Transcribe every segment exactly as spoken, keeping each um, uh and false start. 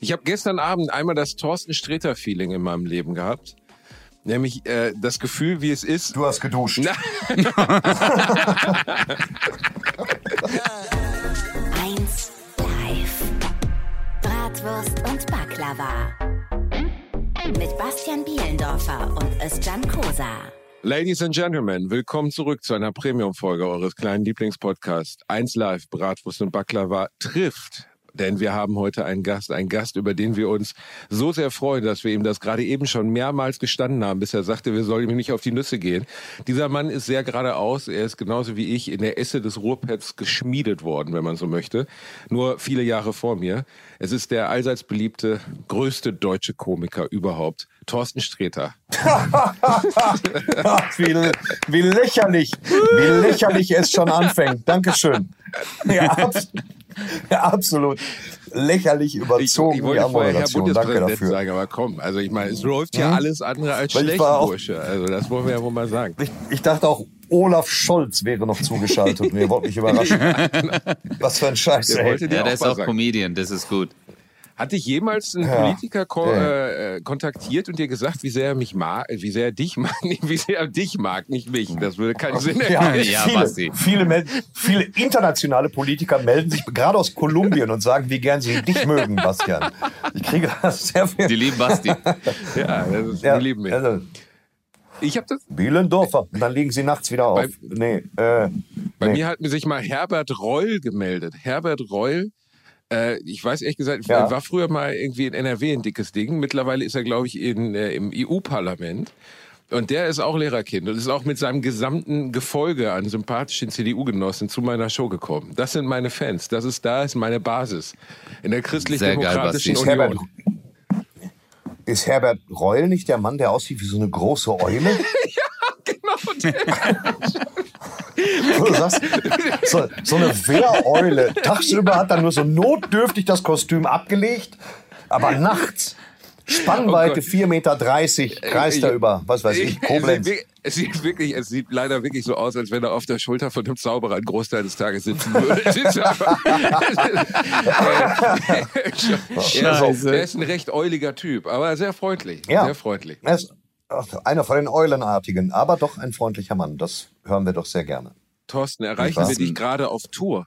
Ich habe gestern Abend einmal das Thorsten Sträter-Feeling in meinem Leben gehabt. Nämlich äh, das Gefühl, wie es ist. Du hast geduscht. eins live. Bratwurst und Baklava. Mit Bastian Bielendorfer und Özcan Kosa. Ladies and Gentlemen, willkommen zurück zu einer Premium-Folge eures kleinen Lieblingspodcasts. eins live, Bratwurst und Baklava trifft. Denn wir haben heute einen Gast, einen Gast, über den wir uns so sehr freuen, dass wir ihm das gerade eben schon mehrmals gestanden haben, bis er sagte, wir sollen ihm nicht auf die Nüsse gehen. Dieser Mann ist sehr geradeaus, er ist genauso wie ich in der Esse des Ruhrpetts geschmiedet worden, wenn man so möchte. Nur viele Jahre vor mir. Es ist der allseits beliebte, größte deutsche Komiker überhaupt, Thorsten Sträter. wie, wie lächerlich, wie lächerlich es schon anfängt. Dankeschön. Ja, abs- ja, absolut lächerlich überzogen. Ich, ich wollte vorher Herr Bundespräsident dafür. sagen, aber komm, also ich meine, es läuft ja hm? alles andere als Weil schlecht, auch, Bursche. Also das wollen wir ja wohl mal sagen. Ich, ich dachte auch, Olaf Scholz wäre noch zugeschaltet und ihr wollt mich überraschen. Was für ein Scheiß, der ey. Ja, der ist auch sagen. Comedian, das ist gut. Hat dich jemals ein Ja. Politiker ko- Ja. äh, kontaktiert und dir gesagt, wie sehr er mich mag, wie sehr er dich mag, wie sehr er dich mag, nicht mich? Das würde keinen Sinn Ja, ergeben. Ja, viele, Basti. viele, mel- viele internationale Politiker melden sich gerade aus Kolumbien und sagen, wie gern sie dich mögen, Bastian. Ich kriege das sehr viel. Die lieben Basti. Ja, das ist, Ja, wir lieben mich. also, Ich habe das. Bielendorfer. Und dann liegen sie nachts wieder auf. Bei- nee, äh, Bei nee. mir hat mir sich mal Herbert Reul gemeldet. Herbert Reul. Äh, ich weiß ehrlich gesagt, Ja. er war früher mal irgendwie in N R W ein dickes Ding. Mittlerweile ist er, glaube ich, in, äh, im E U-Parlament. Und der ist auch Lehrerkind und ist auch mit seinem gesamten Gefolge an sympathischen C D U-Genossen zu meiner Show gekommen. Das sind meine Fans. Das ist da, ist meine Basis. In der christlich-demokratischen Sehr geil, Basti. Union. Ist Herbert, ist Herbert Reul nicht der Mann, der aussieht wie so eine große Eule? Genau, der. Du sagst, so, so eine Wehreule. Tagsüber hat er nur so notdürftig das Kostüm abgelegt, aber nachts, Spannweite Oh Gott. vier Meter dreißig, kreist er über, was weiß ich, Koblenz. Es sieht, es sieht wirklich, es sieht leider wirklich so aus, als wenn er auf der Schulter von dem Zauberer einen Großteil des Tages sitzen würde. Es ist aber- er, ist, er ist ein recht euliger Typ, aber sehr freundlich. Ja. Sehr freundlich. Er ist einer von den Eulenartigen, aber doch ein freundlicher Mann. Das hören wir doch sehr gerne. Thorsten, erreichen Was? wir dich gerade auf Tour?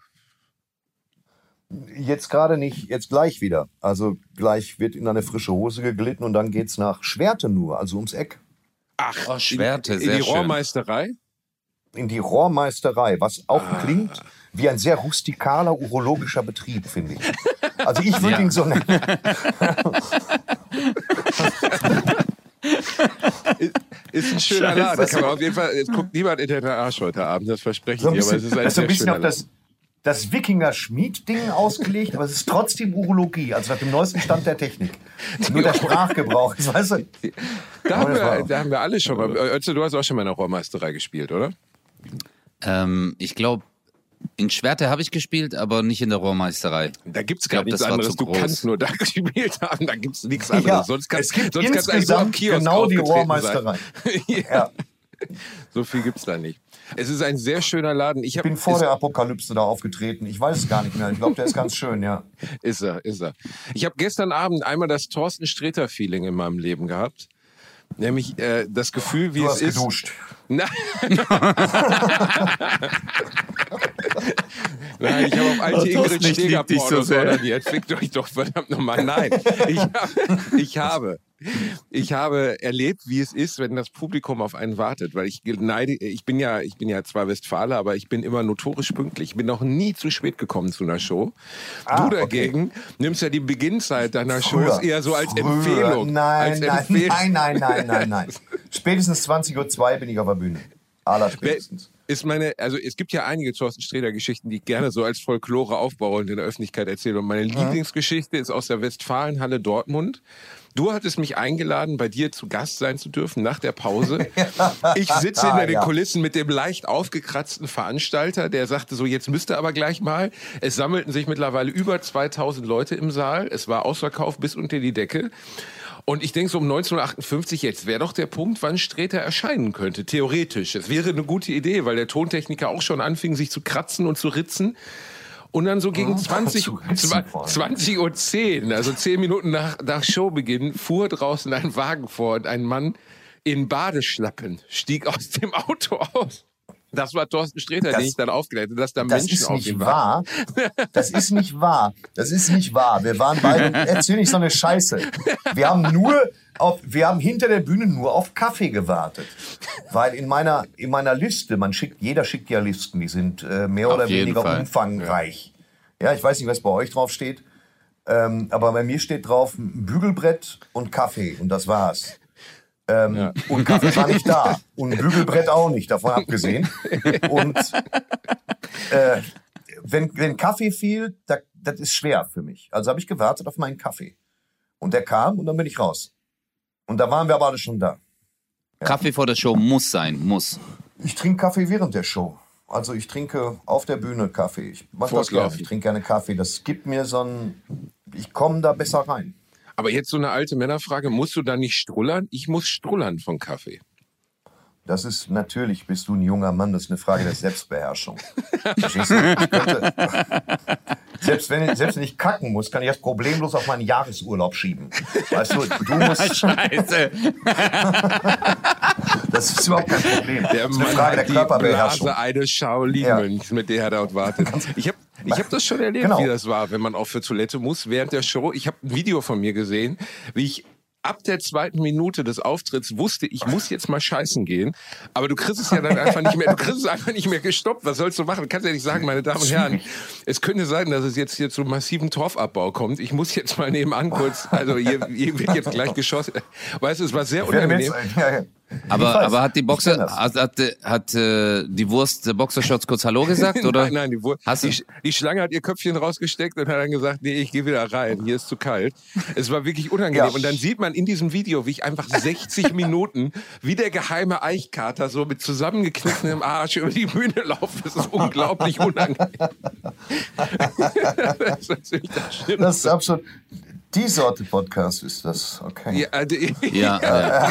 Jetzt gerade nicht, jetzt gleich wieder. Also gleich wird in eine frische Hose geglitten und dann geht's nach Schwerte nur, also ums Eck. Ach, Oh, Schwerte, in, in sehr die schön. Rohrmeisterei? In die Rohrmeisterei, was auch Ah. klingt wie ein sehr rustikaler urologischer Betrieb, finde ich. Also ich würde Ja. ihn so nennen. Ist ein schöner Scheiße. Laden. Kann man auf jeden Fall, es guckt niemand in den Arsch heute Abend, das verspreche ich So ein dir, aber bisschen, es ist ein das ist so sehr ein bisschen schöner auf das, das Wikinger-Schmied-Ding ausgelegt, aber es ist trotzdem Urologie, also nach dem neuesten Stand der Technik. Nur der Sprachgebrauch, weißt du? Da haben, das war wir, auch- da haben wir alle schon mal. Özcan, du hast auch schon mal in der Rohrmeisterei gespielt, oder? Ähm, ich glaube, in Schwerte habe ich gespielt, aber nicht in der Rohrmeisterei. Da gibt's Ich gar glaub, nichts das war anderes. zu Du groß. kannst nur da gespielt haben, da gibt's nichts anderes. Ja, sonst kannst, es gibt sonst kannst du eigentlich nur am insgesamt Kiosk genau die aufgetreten Rohrmeisterei. sein. ja. Ja. So viel gibt's da nicht. Es ist ein sehr schöner Laden. Ich Ich hab, bin vor ist, der Apokalypse da aufgetreten. Ich weiß es gar nicht mehr. Ich glaube, der ist ganz schön, ja. Ist er, ist er. Ich habe gestern Abend einmal das Thorsten Sträter-Feeling in meinem Leben gehabt. Nämlich äh, das Gefühl, wie Du es hast ist. geduscht. Nein. Nein, ich habe auf alte Oh, Ingrid Thorsten, ich lieb dich so Steger-Pornos sehr. ordiniert. Fickt euch doch verdammt nochmal. Nein, ich, hab, ich habe, ich habe erlebt, wie es ist, wenn das Publikum auf einen wartet. Weil ich neide, ich bin ja, ich bin ja zwar Westfaler, aber ich bin immer notorisch pünktlich. Ich bin noch nie zu spät gekommen zu einer Show. Ah, du okay. dagegen nimmst ja die Beginnzeit deiner Früher. Shows eher so als Früher. Empfehlung. Nein, als nein, Empfehlung. nein, nein, nein, nein, nein. Spätestens zwanzig Uhr zwei bin ich auf der Bühne. Aller spätestens. Ist meine, also es gibt ja einige Thorsten Sträter-Geschichten, die ich gerne so als Folklore aufbaue und in der Öffentlichkeit erzähle. Und meine Lieblingsgeschichte ist aus der Westfalenhalle Dortmund. Du hattest mich eingeladen, bei dir zu Gast sein zu dürfen nach der Pause. Ich sitze hinter den Ja. Kulissen mit dem leicht aufgekratzten Veranstalter, der sagte so, jetzt müsste aber gleich mal. Es sammelten sich mittlerweile über zweitausend Leute im Saal. Es war ausverkauft bis unter die Decke. Und ich denke so um neunzehnhundertachtundfünfzig, jetzt wäre doch der Punkt, wann Sträter erscheinen könnte, theoretisch. Es wäre eine gute Idee, weil der Tontechniker auch schon anfing, sich zu kratzen und zu ritzen. Und dann so gegen Oh, zwanzig, zwanzig Uhr zehn, also zehn Minuten nach, nach Showbeginn, fuhr draußen ein Wagen vor und ein Mann in Badeschlappen stieg aus dem Auto aus. Das war Thorsten Sträter, das, den ich dann aufgeklärt habe, dass da das Menschen ist auf nicht ihm wahr. waren. Das ist nicht wahr. Das ist nicht wahr. Wir waren beide, erzähl nicht so eine Scheiße. Wir haben nur auf, wir haben hinter der Bühne nur auf Kaffee gewartet. Weil in meiner, in meiner Liste, man schickt, jeder schickt ja Listen, die sind äh, mehr Auf oder jeden weniger Fall. umfangreich. Ja. ja, ich weiß nicht, was bei euch drauf steht. Ähm, aber bei mir steht drauf ein Bügelbrett und Kaffee und das war's. Ähm, ja. Und Kaffee war nicht da. Und ein Bügelbrett auch nicht, davon abgesehen. Und äh, wenn, wenn Kaffee fehlt, da, das ist schwer für mich. Also habe ich gewartet auf meinen Kaffee. Und der kam und dann bin ich raus. Und da waren wir aber alle schon da. Ja. Kaffee vor der Show muss sein, muss. Ich trinke Kaffee während der Show. Also ich trinke auf der Bühne Kaffee. Ich mach das gerne. Ich trinke gerne Kaffee. Das gibt mir so ein... Ich komme da besser rein. Aber jetzt so eine alte Männerfrage, musst du da nicht strullern? Ich muss strullern von Kaffee. Das ist natürlich, bist du ein junger Mann, das ist eine Frage der Selbstbeherrschung. Verstehst du? Ich könnte, selbst, wenn, selbst wenn ich kacken muss, kann ich das problemlos auf meinen Jahresurlaub schieben. Weißt du, du musst... Scheiße. Das ist überhaupt kein Problem. Der das ist eine Frage der Körperbeherrschung. Blase eines Shaolin-Mönchs, ja. mit der er dort wartet. Ich habe ich hab das schon erlebt, genau. wie das war, wenn man auch für Toilette muss während der Show. Ich habe ein Video von mir gesehen, wie ich ab der zweiten Minute des Auftritts wusste, ich muss jetzt mal scheißen gehen. Aber du kriegst es ja dann einfach nicht mehr, du kriegst es einfach nicht mehr gestoppt. Was sollst du machen? Du kannst ja nicht sagen, meine Damen und Herren, es könnte sein, dass es jetzt hier zu massiven Torfabbau kommt. Ich muss jetzt mal nebenan kurz, also hier, hier wird jetzt gleich geschossen. Weißt du, es war sehr unangenehm. Aber, aber hat die Boxer, hat, hat, hat äh, die Wurst der Boxershorts kurz Hallo gesagt, oder? Nein, nein, die, Wurst, die, die Schlange hat ihr Köpfchen rausgesteckt und hat dann gesagt, nee, ich gehe wieder rein, hier ist zu kalt. Es war wirklich unangenehm. Ja. Und dann sieht man in diesem Video, wie ich einfach sechzig Minuten wie der geheime Eichkater so mit zusammengekniffenem Arsch über die Bühne laufe. Das ist unglaublich unangenehm. Das ist ziemlich das Schlimmste. Das ist absolut... Die Sorte Podcast ist das, okay. Ja, also, ja, ja.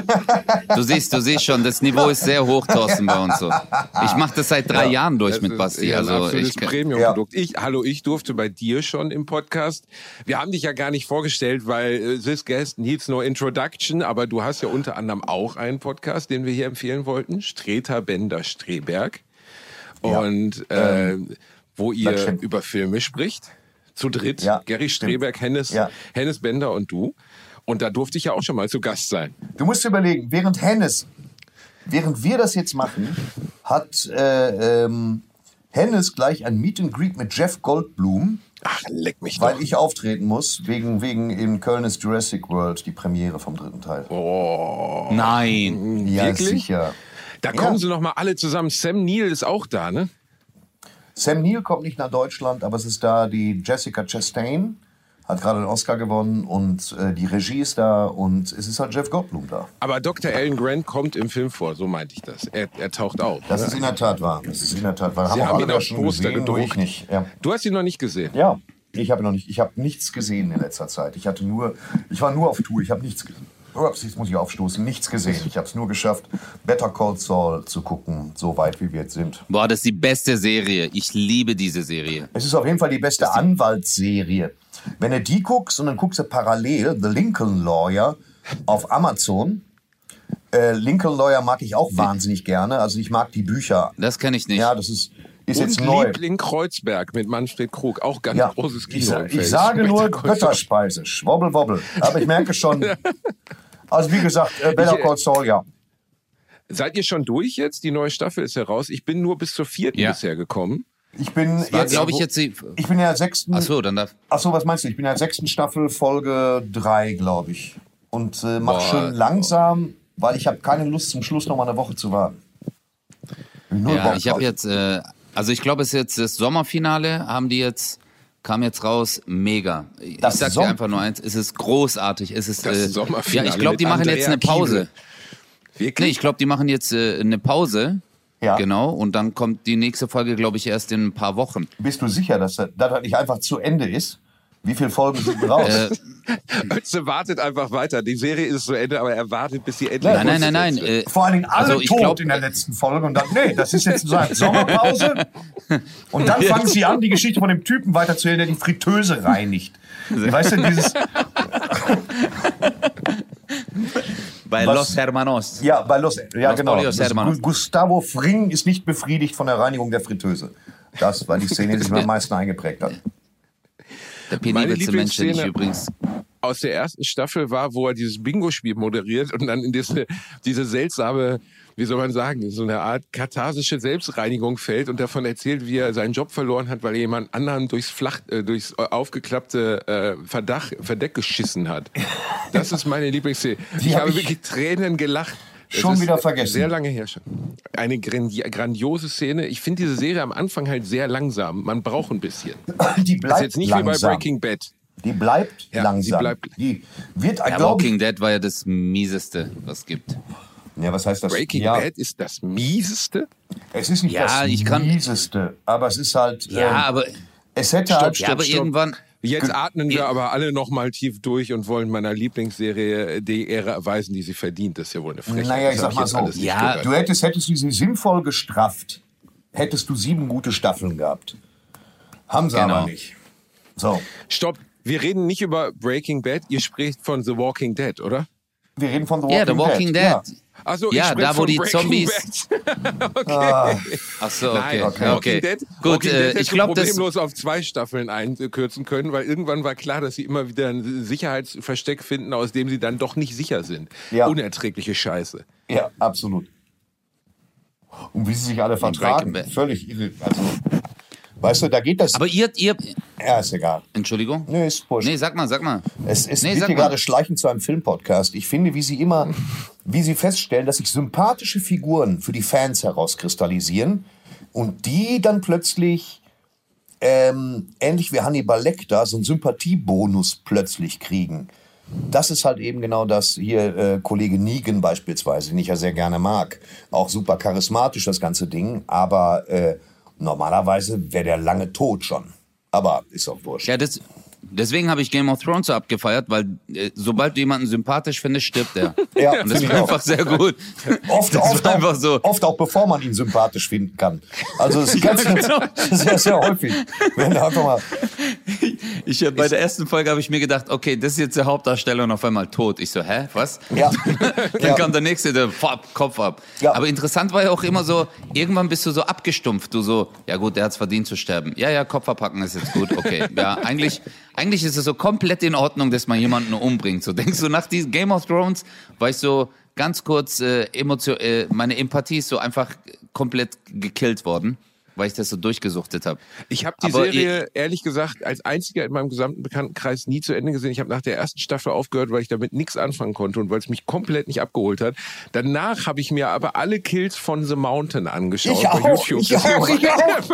Du siehst, du siehst schon, das Niveau ist sehr hoch, Thorsten, bei uns so. Ich mache das seit drei ja, Jahren durch mit Basti. Ja, also für ich das Premium-Produkt. Ja. Ich, hallo, ich durfte bei dir schon im Podcast. Wir haben dich ja gar nicht vorgestellt, weil this guest needs no introduction, aber du hast ja unter anderem auch einen Podcast, den wir hier empfehlen wollten, Streter Bender Streberg. Und ja. äh, wo ihr über Filme spricht. Zu dritt, ja, Gary Streberg, Hennes, ja. Hennes Bender und du. Und da durfte ich ja auch schon mal zu Gast sein. Du musst überlegen, während Hennes, während wir das jetzt machen, hat äh, ähm, Hennes gleich ein Meet and Greet mit Jeff Goldblum. Ach, leck mich Weil doch. ich auftreten muss, wegen, wegen in Köln ist Jurassic World, die Premiere vom dritten Teil. Oh. Nein. Ja, wirklich? Sicher. Da kommen ja. sie noch mal alle zusammen. Sam Neill ist auch da, ne? Sam Neill kommt nicht nach Deutschland, aber es ist da die Jessica Chastain, hat gerade den Oscar gewonnen und äh, die Regie ist da und es ist halt Jeff Goldblum da. Aber Doktor Alan Grant kommt im Film vor, so meinte ich das. Er, er taucht auf. Das oder? ist in der Tat wahr. Das ist in der Tat wahr. Sie haben haben ihn ihn auch auf schon Poster gesehen, nur gedruckt. ich nicht. Ja. Du hast ihn noch nicht gesehen? Ja, ich habe noch nicht. Ich habe nichts gesehen in letzter Zeit. Ich hatte nur, ich war nur auf Tour. Ich habe nichts gesehen. Ups, jetzt muss ich aufstoßen. Nichts gesehen. Ich habe es nur geschafft, Better Call Saul zu gucken, so weit wie wir jetzt sind. Boah, das ist die beste Serie. Ich liebe diese Serie. Es ist auf jeden Fall die beste die Anwaltsserie. Wenn du die guckst und dann guckst du parallel The Lincoln Lawyer auf Amazon. Äh, Lincoln Lawyer mag ich auch wahnsinnig gerne. Also ich mag die Bücher. Das kenne ich nicht. Ja, das ist, ist und jetzt neu. Liebling Kreuzberg mit Manfred Krug, auch ganz ja, großes Kino. Ich, sa ich sage nur Götterspeise, Schwobbel, wobbel. Aber ich merke schon, also wie gesagt, äh, Better Call Saul, ja. Seid ihr schon durch jetzt? Die neue Staffel ist heraus. Ich bin nur bis zur vierten ja. bisher gekommen. Ich bin das war, jetzt, glaube ich, jetzt die... Ich bin ja sechsten... Ach so, dann darf... Ach so, was meinst du? Ich bin ja sechsten Staffel, Folge drei, glaube ich. Und äh, mach Boah, schon langsam, weil ich habe keine Lust, zum Schluss noch mal eine Woche zu warten. Nur ja, ich habe jetzt... Äh, also ich glaube, es ist jetzt das Sommerfinale, haben die jetzt... Kam jetzt raus, mega. Ich das sag dir einfach nur eins, es ist großartig. Es ist, das äh, Sommerfinale ja, ich glaube, die machen Andrea jetzt eine Pause. Wirklich? Nee, ich glaube, die machen jetzt äh, eine Pause. Ja. Genau, und dann kommt die nächste Folge, glaube ich, erst in ein paar Wochen. Bist du sicher, dass das, das nicht einfach zu Ende ist? Wie viele Folgen sind raus? Äh, Ötze wartet einfach weiter. Die Serie ist zu Ende, aber er wartet, bis sie endlich... Nein, nein, nein, nein. Äh, Vor allen Dingen alle also ich tot glaub, in der letzten Folge und dann, nee, das ist jetzt so eine Sommerpause. Und dann fangen sie an, die Geschichte von dem Typen weiterzuerzählen, der die Fritteuse reinigt. Weißt du, dieses... Bei Was? Los Hermanos. Ja, bei Los, ja Los genau. Polios Hermanos. Gustavo Fring ist nicht befriedigt von der Reinigung der Fritteuse. Das war die Szene, die sich mir am meisten eingeprägt hat. Der penibelste Mensch, den ich übrigens... aus der ersten Staffel war, wo er dieses Bingo-Spiel moderiert und dann in diese, diese seltsame, wie soll man sagen, so eine Art katharsische Selbstreinigung fällt und davon erzählt, wie er seinen Job verloren hat, weil er jemand anderen durchs Flach, äh, durchs aufgeklappte äh, Verdach, Verdeck geschissen hat. Das ist meine Lieblingsszene. Ich hab habe ich wirklich Tränen gelacht. Schon wieder vergessen. Sehr lange her schon. Eine grandiose Szene. Ich finde diese Serie am Anfang halt sehr langsam. Man braucht ein bisschen. Die bleibt das ist jetzt nicht langsam. wie bei Breaking Bad. Die bleibt ja, langsam. Die, bleibt die wird, ja, Walking Dead war ja das Mieseste, was es gibt. Ja, was heißt das? Breaking ja. Bad ist das Mieseste? Es ist nicht ja, das ich kann, Mieseste, aber es ist halt... Ja, ähm, aber... Es hätte stopp, halt... Stopp, ja, aber stopp. irgendwann... Jetzt atmen wir aber alle noch mal tief durch und wollen meiner Lieblingsserie die Ehre erweisen, die sie verdient. Das ist ja wohl eine Frechheit. Naja, ich Das sag hab mal jetzt so, alles ja, nicht gehört. du hättest, hättest du sie sinnvoll gestrafft, hättest du sieben gute Staffeln gehabt. Haben sie Genau. aber nicht. So. Stopp, wir reden nicht über Breaking Bad, ihr spricht von The Walking Dead, oder? Wir reden von The Walking Ja, The Walking Dead. Ja. Ach so, Ja, ich da, wo von die Breaking Zombies- Bad. Okay. Ah, Ach so, okay. Nein, okay. Walking Dead, Gut, Walking Dead äh, hätte ich glaube, das... problemlos auf zwei Staffeln einkürzen können, weil irgendwann war klar, dass sie immer wieder ein Sicherheitsversteck finden, aus dem sie dann doch nicht sicher sind. Ja. Unerträgliche Scheiße. ja, absolut. Und wie sie sich alle vertragen, Breaking Bad. völlig irre. Also, weißt du, da geht das... Aber ihr... ihr ja, ist egal. Entschuldigung? Nee, ist wurscht. Nee, sag mal, sag mal. Es, es Nee, wird sag hier mal. gerade schleichend zu einem Filmpodcast. Ich finde, wie sie immer, wie sie feststellen, dass sich sympathische Figuren für die Fans herauskristallisieren und die dann plötzlich, ähm, ähnlich wie Hannibal Lecter, so einen Sympathiebonus plötzlich kriegen. Das ist halt eben genau das hier, äh, Kollege Negan beispielsweise, den ich ja sehr gerne mag. Auch super charismatisch, das ganze Ding, aber äh, normalerweise wäre der lange tot schon. Aber ist auch wurscht. Ja, das, deswegen habe ich Game of Thrones so abgefeiert, weil äh, sobald du jemanden sympathisch findest, stirbt er. Ja, Und das find war ich einfach auch. sehr gut. Oft, Das oft, war auch, einfach so. oft auch bevor man ihn sympathisch finden kann. Also es ist ganz, ganz sehr, sehr häufig. Wenn da einfach mal Ich, äh, bei der ersten Folge habe ich mir gedacht, okay, das ist jetzt der Hauptdarsteller und auf einmal tot. Ich so, hä, was? ja, Dann ja, kam der nächste, der pop, Kopf ab. Ja. Aber interessant war ja auch immer so, irgendwann bist du so abgestumpft. Du so, ja gut, der hat's verdient zu sterben. Ja, ja, Kopf abhacken ist jetzt gut, okay. Ja, eigentlich, eigentlich ist es so komplett in Ordnung, dass man jemanden umbringt. So denkst du, nach diesem Game of Thrones war ich so ganz kurz, äh, Emotion, äh, meine Empathie ist so einfach komplett gekillt worden, weil ich das so durchgesuchtet habe. Ich habe die Aber Serie, ehrlich gesagt, als einziger in meinem gesamten Bekanntenkreis nie zu Ende gesehen. Ich habe nach der ersten Staffel aufgehört, weil ich damit nichts anfangen konnte und weil es mich komplett nicht abgeholt hat. Danach habe ich mir aber alle Kills von The Mountain angeschaut. ich bei auch, YouTube. ich auch, ich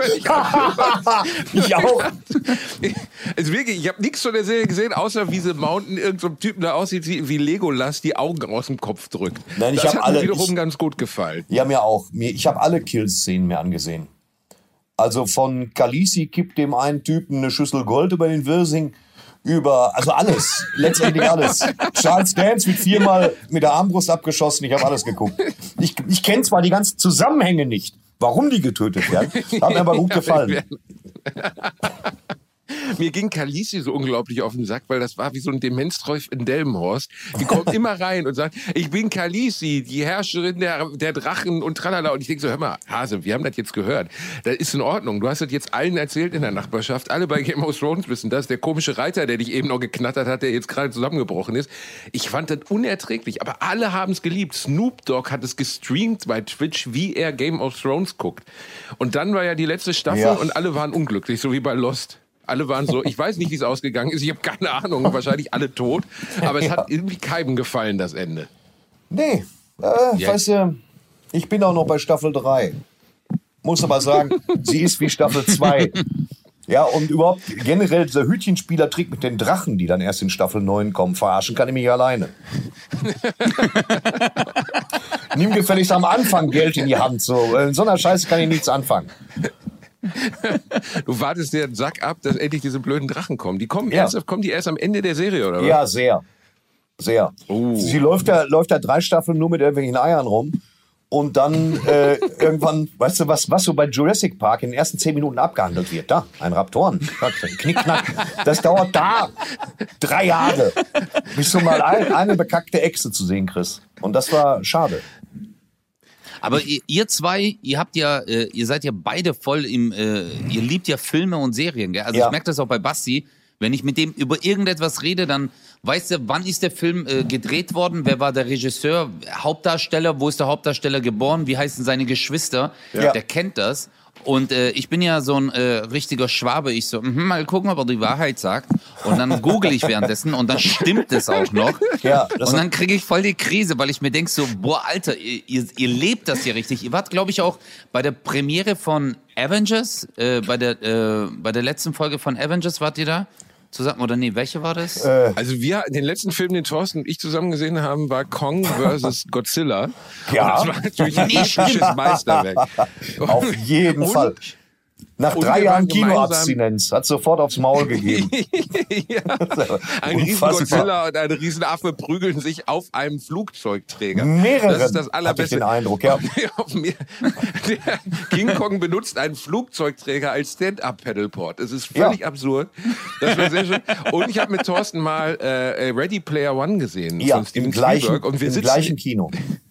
auch. Ich auch. Also wirklich, ich habe nichts von der Serie gesehen, außer wie The Mountain irgendein so Typen da aussieht, wie, wie Legolas die Augen aus dem Kopf drückt. Nein, ich das hab hat alle- mir wiederum ich- ganz gut gefallen. Ja, mir auch. Mir, ich habe alle Kill-Szenen mir angesehen. Also von Khaleesi kippt dem einen Typen eine Schüssel Gold über den Wirsing, über, also alles, letztendlich alles. Charles Dance wird viermal mit der Armbrust abgeschossen, ich habe alles geguckt. Ich, ich kenne zwar die ganzen Zusammenhänge nicht, warum die getötet werden, hat mir aber gut gefallen. Mir ging Khaleesi so unglaublich auf den Sack, weil das war wie so ein Demenztreuf in Delmenhorst. Die kommt immer rein und sagt, ich bin Khaleesi, die Herrscherin der, der Drachen und tralala. Und ich denke so, hör mal, Hase, wir haben das jetzt gehört. Das ist in Ordnung. Du hast das jetzt allen erzählt in der Nachbarschaft. Alle bei Game of Thrones wissen das. Der komische Reiter, der dich eben noch geknattert hat, der jetzt gerade zusammengebrochen ist. Ich fand das unerträglich. Aber alle haben es geliebt. Snoop Dogg hat es gestreamt bei Twitch, wie er Game of Thrones guckt. Und dann war ja die letzte Staffel Ja. und alle waren unglücklich, so wie bei Lost. Alle waren so, ich weiß nicht, wie es ausgegangen ist, ich habe keine Ahnung, wahrscheinlich alle tot, aber es Ja. hat irgendwie keinem gefallen, das Ende. Nee, äh, Ja. weißt du, ich bin auch noch bei Staffel drei. Muss aber sagen, sie ist wie Staffel zwei. Ja, und überhaupt generell dieser Hütchenspielertrick mit den Drachen, die dann erst in Staffel neun kommen, verarschen kann ich mich alleine. Nimm gefälligst am Anfang Geld in die Hand. So. In so einer Scheiße kann ich nichts anfangen. Du wartest dir einen Sack ab, dass endlich diese blöden Drachen kommen. Die kommen, Ja. erst, kommen die erst am Ende der Serie, oder was? Ja, sehr. Sehr. Oh. Sie läuft da, läuft da drei Staffeln nur mit irgendwelchen Eiern rum. Und dann äh, irgendwann, weißt du, was, was so bei Jurassic Park in den ersten zehn Minuten abgehandelt wird? Da, ein Raptoren. Knickknack. Das dauert da drei Jahre, bis du mal ein, eine bekackte Echse zu sehen kriegst. Und das war schade. Aber ihr, ihr zwei, ihr habt ja, äh, ihr seid ja beide voll im, äh, ihr liebt ja Filme und Serien, gell? Also Ja. ich merke das auch bei Basti. Wenn ich mit dem über irgendetwas rede, dann weiß er, wann ist der Film äh, gedreht worden, wer war der Regisseur, Hauptdarsteller, wo ist der Hauptdarsteller geboren, wie heißen seine Geschwister, Ja. der kennt das. Und äh, ich bin ja so ein äh, richtiger Schwabe, ich so, mhm, mal gucken, ob er die Wahrheit sagt. Und dann google ich währenddessen und dann stimmt es auch noch. Ja, das Und dann kriege ich voll die Krise, weil ich mir denk so, boah, Alter, ihr, ihr, ihr lebt das hier richtig. Ihr wart, glaube ich, auch bei der Premiere von Avengers, äh, bei der äh, bei der letzten Folge von Avengers wart ihr da? Zusammen, oder nee, welche war das? Äh, Also wir, den letzten Film, den Thorsten und ich zusammen gesehen haben, war Kong versus Godzilla. Ja. Und das war natürlich ein episches Meisterwerk. Auf jeden Und- Fall. Nach und drei wir Jahren waren gemeinsam- Kinoabstinenz hat sofort aufs Maul gegeben. Ja. Ein riesen Unfassbar. Godzilla und ein Riesenaffe prügeln sich auf einem Flugzeugträger. Mehreren, Das ist das hatte ich allerbeste. den Eindruck, ja. Auf mir- Der King Kong benutzt einen Flugzeugträger als Stand-Up-Pedalboard. Es ist völlig Ja. absurd. Das war sehr schön. Und ich habe mit Thorsten mal äh, Ready Player One gesehen Ja, von Steven im gleichen, Spielberg. Und wir im sitzen gleichen Kino.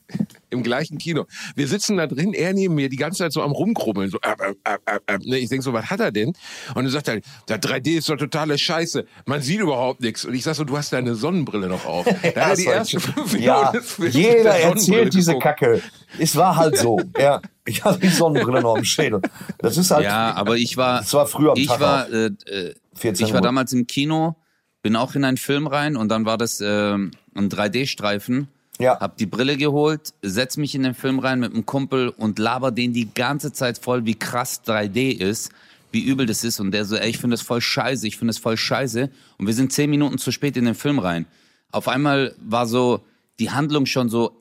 im gleichen Kino. Wir sitzen da drin, er neben mir, die ganze Zeit so am Rumkrubbeln. So, äh, äh, äh, äh, ne, ich denke so, was hat er denn? Und er sagt halt, der drei D ist doch totale Scheiße. Man sieht überhaupt nichts. Und ich sag so, du hast deine Sonnenbrille noch auf. Da hat er die Ja, ersten fünf Minuten ja, des Films jeder mit der Sonnenbrille erzählt diese geguckt. Kacke. Es war halt so. Ja, ich hatte die Sonnenbrille noch im Schädel. Das ist halt. Ja, aber ich war, Das war früher am ich Tag war, auch. äh, äh, vierzehn ich war Uhr. damals im Kino, bin auch in einen Film rein und dann war das ähm, ein drei D-Streifen. Ja. Hab die Brille geholt, setz mich in den Film rein mit einem Kumpel und laber den die ganze Zeit voll, wie krass drei D ist, wie übel das ist. Und der so, ey, ich finde das voll scheiße, ich finde das voll scheiße. Und wir sind zehn Minuten zu spät in den Film rein. Auf einmal war so die Handlung schon so,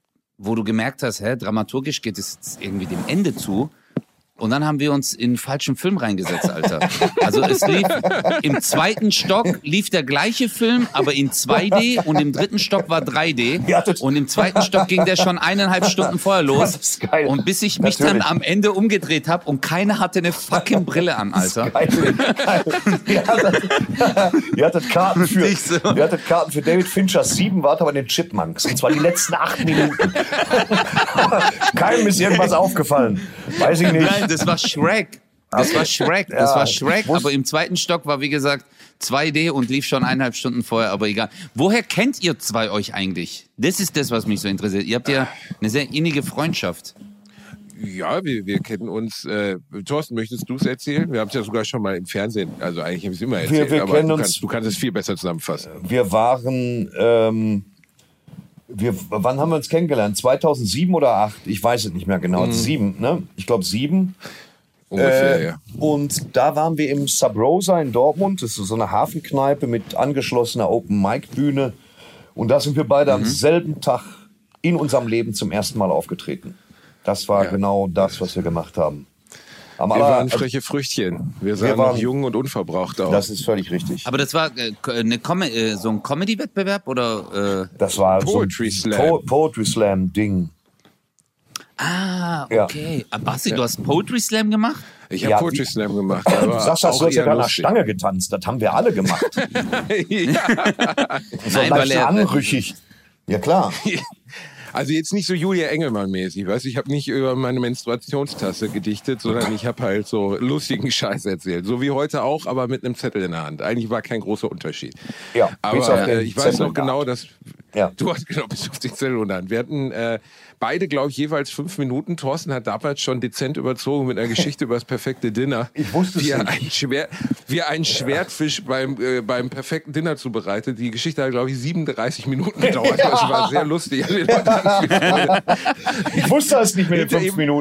wo du gemerkt hast, hä, dramaturgisch geht es jetzt irgendwie dem Ende zu. Und dann haben wir uns in den falschen Film reingesetzt, Alter. Also es lief, im zweiten Stock lief der gleiche Film, aber in zwei D und im dritten Stock war drei D. Ja, das- Und im zweiten Stock ging der schon eineinhalb Stunden vorher los. Das ist geil. Und bis ich mich Natürlich. dann am Ende umgedreht habe und keiner hatte eine fucking Brille an, Alter. Geil, geil. Ihr hattet, ihr hattet Karten für, Nicht so. ihr hattet Karten für David Finchers sieben, wart aber in den Chipmunks. Und zwar die letzten acht Minuten. Keinem ist irgendwas aufgefallen. Weiß ich nicht. Nein, das war Shrek. Das war Shrek, das Ja, war ich Shrek, wusste- aber im zweiten Stock war, wie gesagt, zwei D und lief schon eineinhalb Stunden vorher, aber egal. Woher kennt ihr zwei euch eigentlich? Das ist das, was mich so interessiert. Ihr habt ja eine sehr innige Freundschaft. Ja, wir, wir kennen uns. Äh, Thorsten, möchtest du es erzählen? Wir haben es ja sogar schon mal im Fernsehen. Also eigentlich habe ich es immer erzählt. wir aber kennen du, uns- kannst, du kannst es viel besser zusammenfassen. Wir waren, ähm, wir, wann haben wir uns kennengelernt? zweitausendsieben oder acht? Ich weiß es nicht mehr genau. Sieben, ne? Ich glaube sieben. Ungefähr, Äh, ja. Und da waren wir im Sub Rosa in Dortmund. Das ist so eine Hafenkneipe mit angeschlossener Open-Mic-Bühne. Und da sind wir beide am selben Tag in unserem Leben zum ersten Mal aufgetreten. Das war Ja. genau das, was wir gemacht haben. Am Wir aller- waren freche Früchtchen. Wir sahen waren- noch jung und unverbraucht aus. Das ist völlig richtig. Aber das war äh, eine Com äh, so ein Comedy-Wettbewerb oder? Äh? Das war Poetry so ein Slam. Po Poetry Slam Ding. Ah, Ja. okay. Ah, Basti, du hast Poetry Slam gemacht? Ich habe Ja, Poetry wie- Slam gemacht. aber Sascha, auch du hast ja eher da an der lustig. Stange getanzt. Das haben wir alle gemacht. ja. So Nein, weil leicht er- anrüchig. Ja, klar. Also jetzt nicht so Julia Engelmann-mäßig, weißt du? Ich habe nicht über meine Menstruationstasse gedichtet, sondern ich habe halt so lustigen Scheiß erzählt. So wie heute auch, aber mit einem Zettel in der Hand. Eigentlich war kein großer Unterschied. Ja, bis auf aber den äh, ich weiß Zettel noch in der genau, Hand. dass... Ja. Du hast genau bis auf den Zettel in der Hand. Wir hatten äh, beide, glaube ich, jeweils fünf Minuten. Thorsten hat damals schon dezent überzogen mit einer Geschichte über das perfekte Dinner. Ich wusste es wie er nicht. ein Schwer, wie er einen Schwertfisch beim, äh, beim perfekten Dinner zubereitet. Die Geschichte hat, glaube ich, siebenunddreißig Minuten gedauert. Das war sehr lustig. Ich wusste es nicht mit den Hinter fünf ihm- Minuten.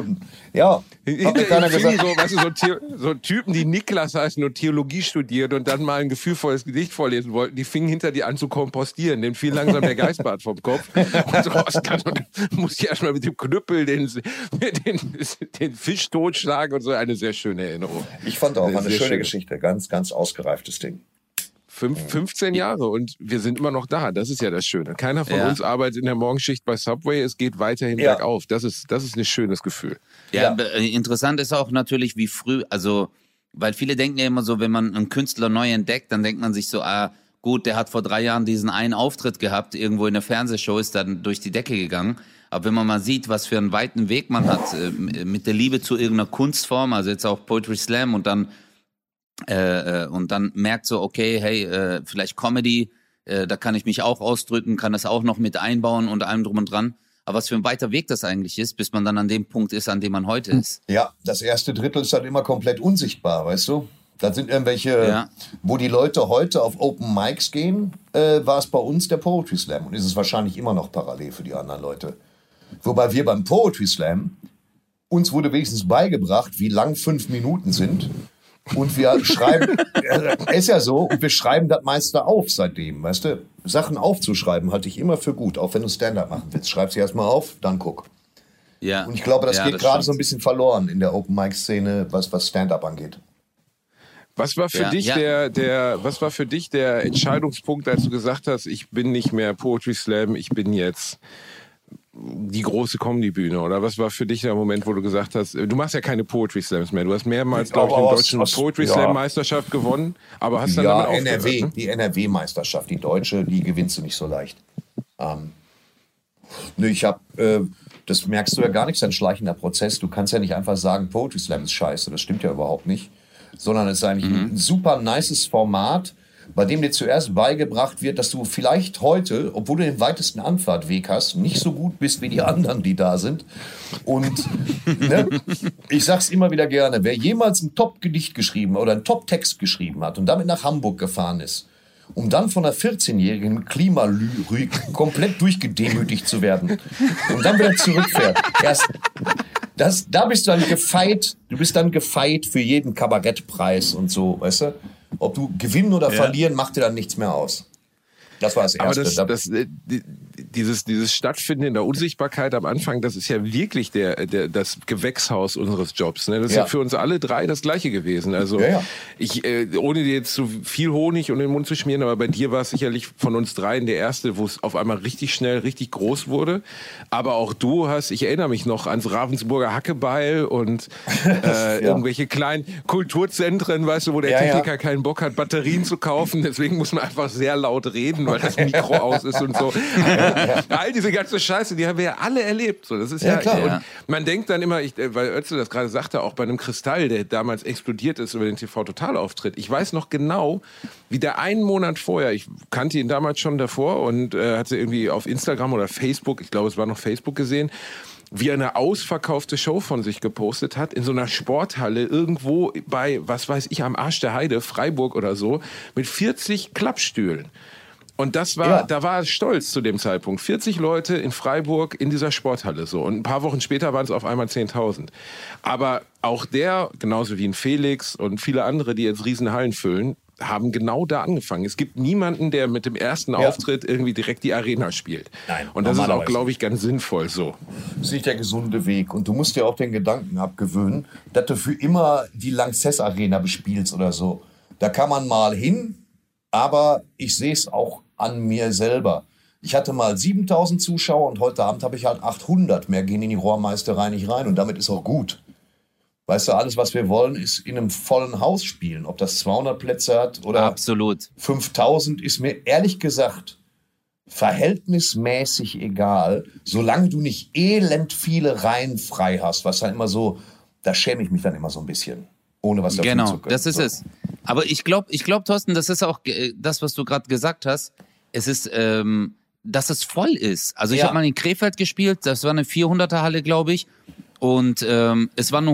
Ja, hat mir keiner gesagt. So, weißt du, so, The- so Typen, die Niklas heißen und Theologie studiert und dann mal ein gefühlvolles Gedicht vorlesen wollten, die fingen hinter dir an zu kompostieren. Dem fiel langsam der Geistbart vom Kopf. Und so rauskann und musste ich erstmal mit dem Knüppel den, den, den Fisch totschlagen und so. Eine sehr schöne Erinnerung. Ich fand auch, Eine eine sehr schöne schöne. Geschichte. Ganz, ganz ausgereiftes Ding. Fünf, fünfzehn Jahre und wir sind immer noch da. Das ist ja das Schöne. Keiner von Ja. uns arbeitet in der Morgenschicht bei Subway. Es geht weiterhin Ja. bergauf. Das ist, das ist ein schönes Gefühl. Ja, Ja. be- äh, interessant ist auch natürlich, wie früh, also, weil viele denken ja immer so, wenn man einen Künstler neu entdeckt, dann denkt man sich so, ah, gut, der hat vor drei Jahren diesen einen Auftritt gehabt, irgendwo in der Fernsehshow, ist dann durch die Decke gegangen. Aber wenn man mal sieht, was für einen weiten Weg man hat, äh, mit der Liebe zu irgendeiner Kunstform, also jetzt auch Poetry Slam und dann, äh, äh, und dann merkt so, okay, hey, äh, vielleicht Comedy, äh, da kann ich mich auch ausdrücken, kann das auch noch mit einbauen und allem drum und dran. Aber was für ein weiter Weg das eigentlich ist, bis man dann an dem Punkt ist, an dem man heute ist. Ja, das erste Drittel ist halt immer komplett unsichtbar, weißt du? Das sind irgendwelche, Ja. wo die Leute heute auf Open Mics gehen, äh, war es bei uns der Poetry Slam und ist es wahrscheinlich immer noch parallel für die anderen Leute. Wobei wir beim Poetry Slam, uns wurde wenigstens beigebracht, wie lang fünf Minuten sind. Und wir schreiben, äh, ist ja so, und wir schreiben das meiste auf seitdem, weißt du? Sachen aufzuschreiben halte ich immer für gut, auch wenn du Stand-up machen willst. Schreib sie erstmal auf, dann guck. Ja. Und ich glaube, das ja, geht gerade stimmt. so ein bisschen verloren in der Open-Mic-Szene, was, was Stand-up angeht. Was war für Ja, dich ja. der, der, was war für dich der Entscheidungspunkt, als du gesagt hast, ich bin nicht mehr Poetry Slam, ich bin jetzt die große Comedy-Bühne? Oder was war für dich der Moment, wo du gesagt hast, du machst ja keine Poetry Slams mehr, du hast mehrmals, Ich glaube ich, glaube, den aus- deutschen aus- Poetry ja. Slam Meisterschaft gewonnen, aber hast dann Ja, damit N R W, aufgehört, ne? die N R W-Meisterschaft, die deutsche, die gewinnst du nicht so leicht. Ähm, nö, ich hab, äh, das merkst du ja gar nicht, ist ein schleichender Prozess. Du kannst ja nicht einfach sagen, Poetry Slam ist scheiße, das stimmt ja überhaupt nicht. Sondern es ist eigentlich ein super nices Format, bei dem dir zuerst beigebracht wird, dass du vielleicht heute, obwohl du den weitesten Anfahrtweg hast, nicht so gut bist wie die anderen, die da sind. Und ne, ich sag's immer wieder gerne, wer jemals ein Top-Gedicht geschrieben oder einen Top-Text geschrieben hat und damit nach Hamburg gefahren ist, um dann von einer vierzehnjährigen Klimalyrik komplett durchgedemütigt zu werden und dann wieder zurückfährt. Erst, das, da bist du dann gefeit, du bist dann gefeit für jeden Kabarettpreis und so, weißt du? Ob du gewinnen oder verlieren, macht dir dann nichts mehr aus. Das war das Aber Erste. das, das, äh, die- dieses, dieses Stattfinden in der Unsichtbarkeit am Anfang, das ist ja wirklich der, der, das Gewächshaus unseres Jobs. Ne? Das ist ja. Ja. für uns alle drei das Gleiche gewesen. Also Ja, ja. ich, äh, ohne dir jetzt zu viel Honig um den Mund zu schmieren, aber bei dir war es sicherlich von uns dreien der erste, wo es auf einmal richtig schnell, richtig groß wurde. Aber auch du hast, ich erinnere mich noch ans Ravensburger Hackebeil und äh, Ja. irgendwelche kleinen Kulturzentren, weißt du, wo der Ja, ja. Techniker keinen Bock hat, Batterien zu kaufen. Deswegen muss man einfach sehr laut reden, weil das Mikro aus ist und so. All diese ganze Scheiße, die haben wir ja alle erlebt. So, das ist ja, Ja, klar. Und Ja. man denkt dann immer, ich, weil Özil das gerade sagte, auch bei einem Kristall, der damals explodiert ist über den T V-Totalauftritt. Ich weiß noch genau, wie der einen Monat vorher, ich kannte ihn damals schon davor und äh, hatte irgendwie auf Instagram oder Facebook, ich glaube, es war noch Facebook gesehen, wie er eine ausverkaufte Show von sich gepostet hat, in so einer Sporthalle irgendwo bei, was weiß ich, am Arsch der Heide, Freiburg oder so, mit vierzig Klappstühlen. Und das war, Ja. da war er stolz zu dem Zeitpunkt. vierzig Leute in Freiburg in dieser Sporthalle so. Und ein paar Wochen später waren es auf einmal zehntausend. Aber auch der, genauso wie ein Felix und viele andere, die jetzt Riesenhallen füllen, haben genau da angefangen. Es gibt niemanden, der mit dem ersten Ja. Auftritt irgendwie direkt die Arena spielt. Nein, und das ist auch, normalerweise glaube ich, ganz sinnvoll so. Das ist nicht der gesunde Weg. Und du musst dir auch den Gedanken abgewöhnen, dass du für immer die Lanxess Arena bespielst oder so. Da kann man mal hin, aber ich sehe es auch an mir selber. Ich hatte mal siebentausend Zuschauer und heute Abend habe ich halt achthundert. Mehr gehen in die Rohrmeisterei nicht rein und damit ist auch gut. Weißt du, alles, was wir wollen, ist in einem vollen Haus spielen. Ob das zweihundert Plätze hat oder Absolut. fünftausend, ist mir ehrlich gesagt verhältnismäßig egal, solange du nicht elend viele Reihen frei hast. Was dann immer so, da schäme ich mich dann immer so ein bisschen, ohne was dafür zu Genau, können. das ist so. es. Aber ich glaube, ich glaube, Thorsten, das ist auch äh, das, was du gerade gesagt hast. Es ist, ähm, dass es voll ist. Also ich Ja. habe mal in Krefeld gespielt, das war eine vierhunderter Halle, glaube ich. Und ähm, es waren nur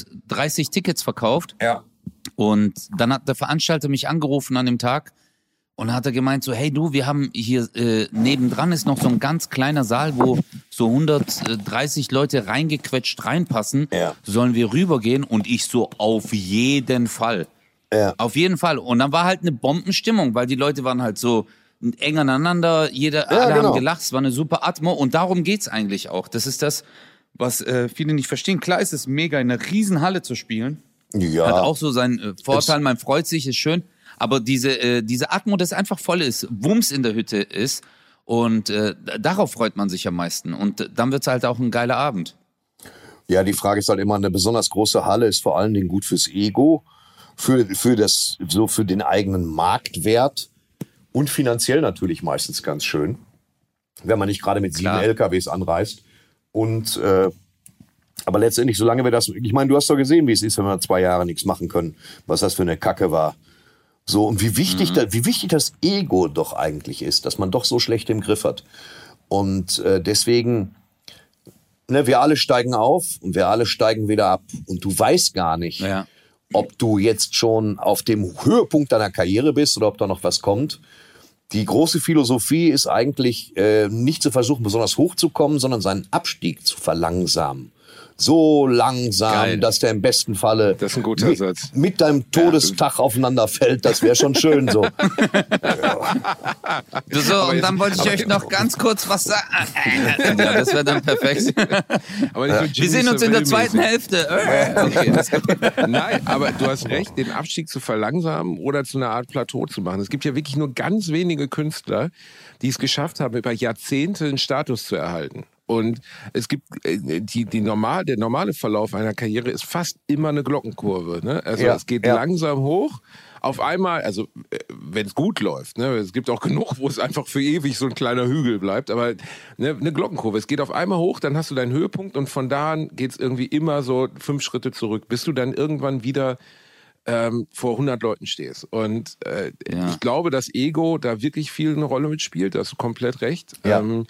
hundertdreißig Tickets verkauft. Ja. Und dann hat der Veranstalter mich angerufen an dem Tag Und dann hat er gemeint so, hey du, wir haben hier äh, nebendran ist noch so ein ganz kleiner Saal, wo so hundertdreißig Leute reingequetscht reinpassen. Ja. Sollen wir rübergehen? Und ich so, auf jeden Fall. Ja. Auf jeden Fall. Und dann war halt eine Bombenstimmung, weil die Leute waren halt so eng aneinander, jeder, ja, alle genau. haben gelacht, es war eine super Atmo. Und darum geht's eigentlich auch. Das ist das, was äh, viele nicht verstehen. Klar ist es mega, in einer riesen Halle zu spielen. Ja. Hat auch so seinen äh, Vorteil, man freut sich, ist schön. Aber diese, äh, diese Atmo, das einfach voll ist, Wumms in der Hütte ist und äh, darauf freut man sich am meisten. Und äh, dann wird's halt auch ein geiler Abend. Ja, die Frage ist halt immer, eine besonders große Halle ist vor allen Dingen gut fürs Ego, für, für, das, so für den eigenen Marktwert und finanziell natürlich meistens ganz schön, wenn man nicht gerade mit sieben L K Ws anreist. Und äh, aber letztendlich, solange wir das, ich meine, du hast doch gesehen, wie es ist, wenn wir zwei Jahre nichts machen können, was das für eine Kacke war. So, und wie wichtig, mhm. da, wie wichtig das Ego doch eigentlich ist, dass man doch so schlecht im Griff hat. Und äh, deswegen, ne, wir alle steigen auf und wir alle steigen wieder ab. Und du weißt gar nicht, ja. ob du jetzt schon auf dem Höhepunkt deiner Karriere bist oder ob da noch was kommt. Die große Philosophie ist eigentlich, äh, nicht zu versuchen, besonders hoch zu kommen, sondern seinen Abstieg zu verlangsamen. So langsam, Geil. dass der im besten Falle das ist ein guter mit, Satz. mit deinem Todestag ja. aufeinander fällt. Das wäre schon schön so. ja. So, und dann wollte ich euch noch ganz kurz was sagen. Ja, das wäre dann perfekt. Aber ja. Wir sehen uns in der zweiten Hälfte. Okay, das Nein, aber du hast recht, den Abstieg zu verlangsamen oder zu einer Art Plateau zu machen. Es gibt ja wirklich nur ganz wenige Künstler, die es geschafft haben, über Jahrzehnte einen Status zu erhalten. Und es gibt die, die normal, der normale Verlauf einer Karriere ist fast immer eine Glockenkurve. Ne? Also ja, es geht ja. langsam hoch. Auf einmal, also wenn es gut läuft, ne? Es gibt auch genug, wo es einfach für ewig so ein kleiner Hügel bleibt, aber ne, eine Glockenkurve. Es geht auf einmal hoch, dann hast du deinen Höhepunkt und von da an geht es irgendwie immer so fünf Schritte zurück, bis du dann irgendwann wieder ähm, vor hundert Leuten stehst. Und äh, ja. ich glaube, dass Ego da wirklich viel eine Rolle mitspielt, da hast du komplett recht. Ja. Ähm,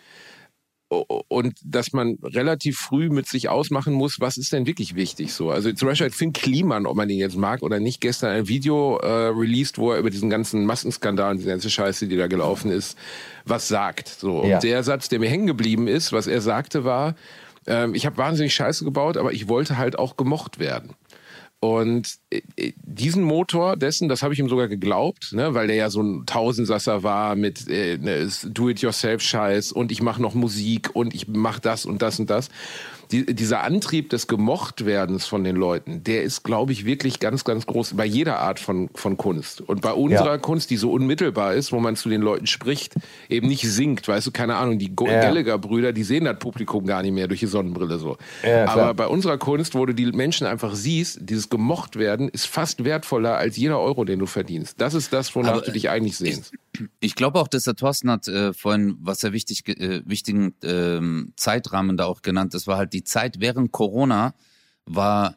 Und dass man relativ früh mit sich ausmachen muss, was ist denn wirklich wichtig so. Also zum Beispiel hat Finn Kliman, ob man ihn jetzt mag oder nicht, gestern ein Video äh, released, wo er über diesen ganzen Massenskandal, diese ganze Scheiße, die da gelaufen ist, was sagt. So. Ja. Und der Satz, der mir hängen geblieben ist, was er sagte, war, äh, ich habe wahnsinnig Scheiße gebaut, aber ich wollte halt auch gemocht werden. Und diesen Motor dessen, das habe ich ihm sogar geglaubt, ne, weil der ja so ein Tausendsasser war mit äh, ne, Do-it-yourself-Scheiß und ich mache noch Musik und ich mache das und das und das. Die, dieser Antrieb des Gemochtwerdens von den Leuten, der ist, glaube ich, wirklich ganz, ganz groß bei jeder Art von, von Kunst. Und bei unserer ja. Kunst, die so unmittelbar ist, wo man zu den Leuten spricht, eben nicht singt, weißt du, keine Ahnung, die ja. Gallagher-Brüder, die sehen das Publikum gar nicht mehr durch die Sonnenbrille so. Ja, aber bei unserer Kunst, wo du die Menschen einfach siehst, dieses Gemochtwerden ist fast wertvoller als jeder Euro, den du verdienst. Das ist das, wonach aber, du dich eigentlich sehnst. Ich, ich glaube auch, dass der Thorsten hat äh, vorhin, was er wichtig, äh, wichtigen äh, Zeitrahmen da auch genannt, das war halt die Zeit während Corona, war,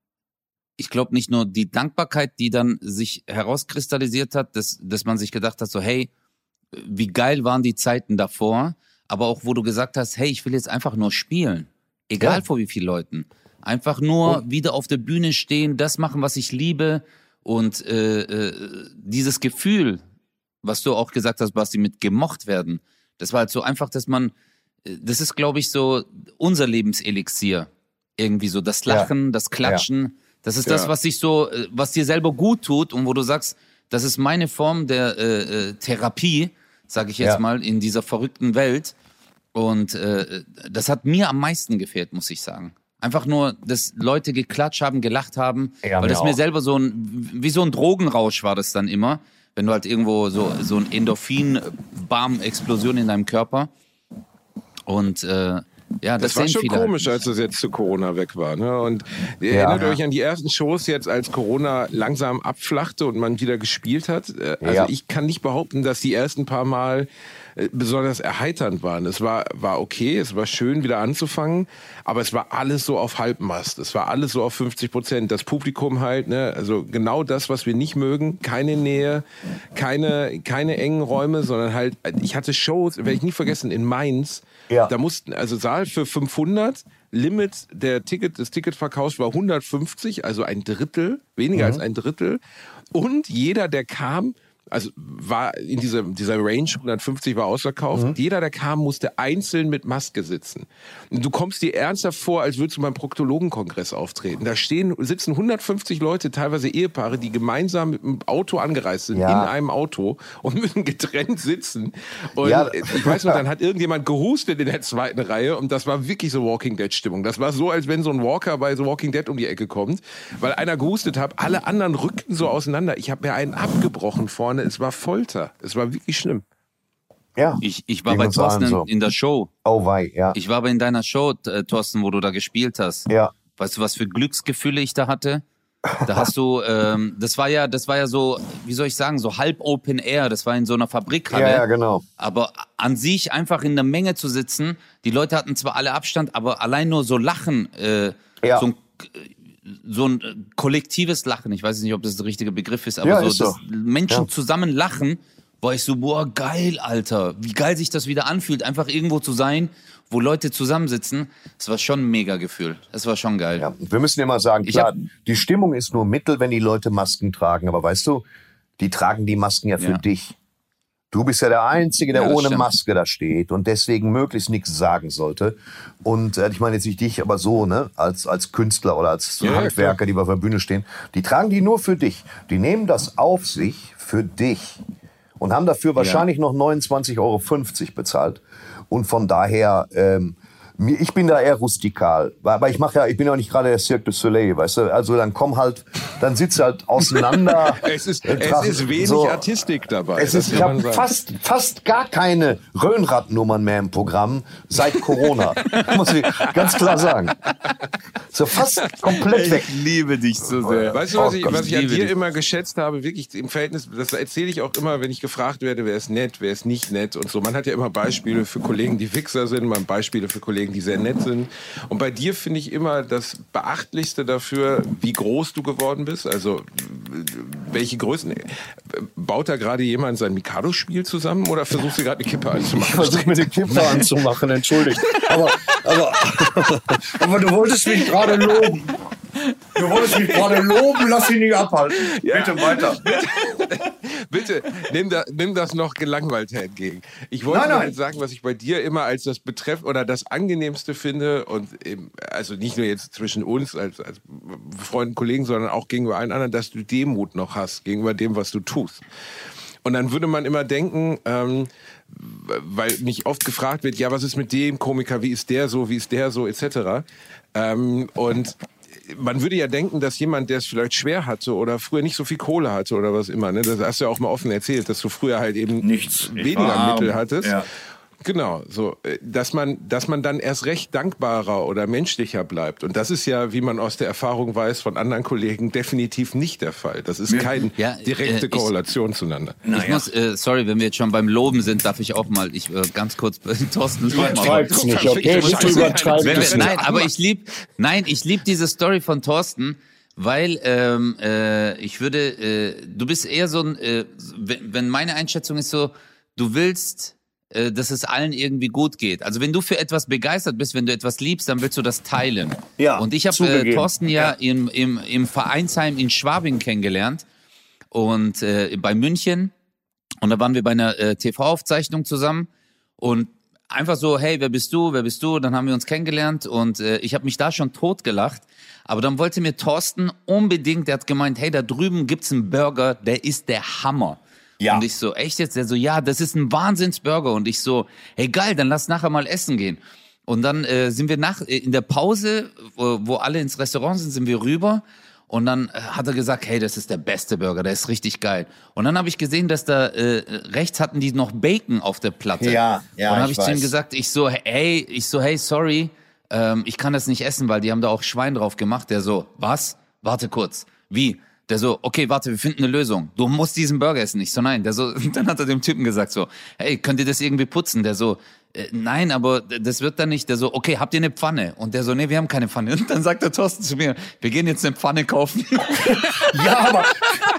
ich glaube, nicht nur die Dankbarkeit, die dann sich herauskristallisiert hat, dass, dass man sich gedacht hat, so hey, wie geil waren die Zeiten davor, aber auch wo du gesagt hast, hey, ich will jetzt einfach nur spielen, egal ja. vor wie vielen Leuten. Einfach nur und? wieder auf der Bühne stehen, das machen, was ich liebe und äh, äh, dieses Gefühl, was du auch gesagt hast, Basti, mit gemocht werden, das war halt so einfach, dass man, das ist, glaube ich, so unser Lebenselixier. Irgendwie so das Lachen, ja. das Klatschen. Ja. Das ist das, ja. was sich so, was dir selber gut tut und wo du sagst, das ist meine Form der äh, Therapie, sage ich jetzt ja. mal, in dieser verrückten Welt. Und äh, das hat mir am meisten gefehlt, muss ich sagen. Einfach nur, dass Leute geklatscht haben, gelacht haben, ja, weil das mir, mir selber so ein, wie so ein Drogenrausch war das dann immer, wenn du halt irgendwo so, so ein Endorphin-Bam-Explosion in deinem Körper. Und äh, ja, das, das war schon viele komisch, als es jetzt zu Corona weg war. Ne? Und ihr ja. erinnert euch an die ersten Shows jetzt, als Corona langsam abflachte und man wieder gespielt hat. Also ja. ich kann nicht behaupten, dass die ersten paar Mal besonders erheiternd waren. Es war, war okay, es war schön, wieder anzufangen, aber es war alles so auf Halbmast. Es war alles so auf fünfzig Prozent. Das Publikum halt, ne, also genau das, was wir nicht mögen. Keine Nähe, keine, keine engen Räume, sondern halt, ich hatte Shows, werde ich nie vergessen, in Mainz. Ja. Da mussten, also Saal für fünfhundert, Limit der Ticket, des Ticketverkaufs war hundertfünfzig, also ein Drittel, weniger mhm. als ein Drittel. Und jeder, der kam, Also war in dieser, dieser Range, hundertfünfzig war ausverkauft. Mhm. Jeder, der kam, musste einzeln mit Maske sitzen. Und du kommst dir ernsthaft vor, als würdest du beim Proktologenkongress auftreten. Da stehen, sitzen hundertfünfzig Leute, teilweise Ehepaare, die gemeinsam mit dem Auto angereist sind, ja. in einem Auto und müssen getrennt sitzen. Und ja. ich weiß noch, dann hat irgendjemand gehustet in der zweiten Reihe und das war wirklich so Walking Dead-Stimmung. Das war so, als wenn so ein Walker bei so Walking Dead um die Ecke kommt, weil einer gehustet hat. Alle anderen rückten so auseinander. Ich habe mir einen abgebrochen vorne. Es war Folter. Es war wirklich schlimm. Ja. Ich, ich war bei Thorsten so. in der Show. Oh wei, ja. Ich war aber in deiner Show, äh, Thorsten, wo du da gespielt hast. Ja. Weißt du, was für Glücksgefühle ich da hatte? Da hast du, ähm, das war ja, das war ja so, wie soll ich sagen, so halb Open Air. Das war in so einer Fabrikhalle. Ja, ja, genau. Aber an sich einfach in der Menge zu sitzen. Die Leute hatten zwar alle Abstand, aber allein nur so Lachen, äh, ja. so ein so ein kollektives Lachen, ich weiß nicht, ob das der richtige Begriff ist, aber ja, so, ist so. dass Menschen ja. zusammen lachen, war ich so, boah, geil, Alter, wie geil sich das wieder anfühlt, einfach irgendwo zu sein, wo Leute zusammensitzen. Das war schon ein Mega-Gefühl, das war schon geil. Ja, wir müssen immer sagen, klar, hab, die Stimmung ist nur Mittel, wenn die Leute Masken tragen, aber weißt du, die tragen die Masken ja für ja. dich. Du bist ja der Einzige, der ja, ohne stimmt. Maske da steht und deswegen möglichst nichts sagen sollte. Und äh, ich meine jetzt nicht dich, aber so, ne, als, als Künstler oder als ja, Handwerker, klar. die auf der Bühne stehen, die tragen die nur für dich. Die nehmen das auf sich für dich und haben dafür wahrscheinlich ja. noch neunundzwanzig Euro fünfzig bezahlt. Und von daher, ähm, ich bin da eher rustikal, aber ich mache ja, ich bin ja auch nicht gerade der Cirque du Soleil, weißt du, also dann komm halt, dann sitzt halt auseinander. es ist, es ist wenig so, Artistik dabei. Es ist, ich habe fast, fast gar keine Röhnrad-Nummern mehr im Programm seit Corona, muss ich ganz klar sagen. So fast komplett weg. Ich liebe dich so sehr. Weißt du, was ich, was ich an dir immer geschätzt habe, wirklich im Verhältnis, das erzähle ich auch immer, wenn ich gefragt werde, wer ist nett, wer ist nicht nett und so. Man hat ja immer Beispiele für Kollegen, die Wichser sind, man Beispiele für Kollegen, die sehr nett sind. Und bei dir finde ich immer das Beachtlichste dafür, wie groß du geworden bist. Also welche Größen. Baut da gerade jemand sein Mikado-Spiel zusammen oder versuchst du gerade eine Kippe anzumachen? Ich versuche mir eine Kippe anzumachen, entschuldigt. Aber, aber, aber du wolltest mich gerade loben. Du wolltest mich gerade loben, lass dich nicht abhalten. Ja. Bitte weiter. Bitte, bitte nimm, da, nimm das noch gelangweilt entgegen. Ich wollte nein, nein. sagen, was ich bei dir immer als das Betreff oder das Angenehmste finde und eben, also nicht nur jetzt zwischen uns als, als Freunden, Kollegen, sondern auch gegenüber allen anderen, dass du Demut noch hast gegenüber dem, was du tust. Und dann würde man immer denken, ähm, weil mich oft gefragt wird, ja, was ist mit dem Komiker, wie ist der so, wie ist der so, et cetera. Ähm, und man würde ja denken, dass jemand, der es vielleicht schwer hatte oder früher nicht so viel Kohle hatte oder was immer, ne, das hast du ja auch mal offen erzählt, dass du früher halt eben Nichts. weniger Mittel hattest. Ja. Genau, so, dass man, dass man dann erst recht dankbarer oder menschlicher bleibt. Und das ist ja, wie man aus der Erfahrung weiß, von anderen Kollegen definitiv nicht der Fall. Das ist keine ja, direkte äh, Korrelation ich, zueinander. Ich naja. muss, äh, sorry, wenn wir jetzt schon beim Loben sind, darf ich auch mal, ich äh, ganz kurz, Thorsten, du übertreibst nicht, okay? Du übertreibst Nein, aber ich lieb, nein, ich lieb diese Story von Thorsten. Weil ähm, äh, ich würde, äh, du bist eher so ein, äh, wenn, wenn meine Einschätzung ist so, du willst, dass es allen irgendwie gut geht. Also wenn du für etwas begeistert bist, wenn du etwas liebst, dann willst du das teilen. Ja, und ich habe äh, Thorsten ja, ja. Im, im, im Vereinsheim in Schwabing kennengelernt und äh, bei München und da waren wir bei einer äh, T V-Aufzeichnung zusammen und einfach so, hey, wer bist du, wer bist du? Dann haben wir uns kennengelernt und äh, ich habe mich da schon totgelacht. Aber dann wollte mir Thorsten unbedingt, der hat gemeint, hey, da drüben gibt's einen Burger, der ist der Hammer. Ja. Und ich so, echt jetzt? Der so, ja, das ist ein Wahnsinnsburger. Und ich so, hey geil, dann lass nachher mal essen gehen. Und dann äh, sind wir nach in der Pause, wo, wo alle ins Restaurant sind, sind wir rüber. Und dann äh, hat er gesagt, hey, das ist der beste Burger, der ist richtig geil. Und dann habe ich gesehen, dass da äh, rechts hatten die noch Bacon auf der Platte. Ja, ja. Und dann habe ich, ich zu ihm gesagt, ich so, hey, ich so, hey, sorry, ähm, ich kann das nicht essen, weil die haben da auch Schwein drauf gemacht. Der so, was? Warte kurz. Wie? Der so, okay, warte, wir finden eine Lösung. Du musst diesen Burger essen. Ich so, nein. Der so, dann hat er dem Typen gesagt so, hey, könnt ihr das irgendwie putzen? Der so, äh, nein, aber das wird dann nicht. Der so, okay, habt ihr eine Pfanne? Und der so, nee, wir haben keine Pfanne. Und dann sagt der Thorsten zu mir, wir gehen jetzt eine Pfanne kaufen. Ja, aber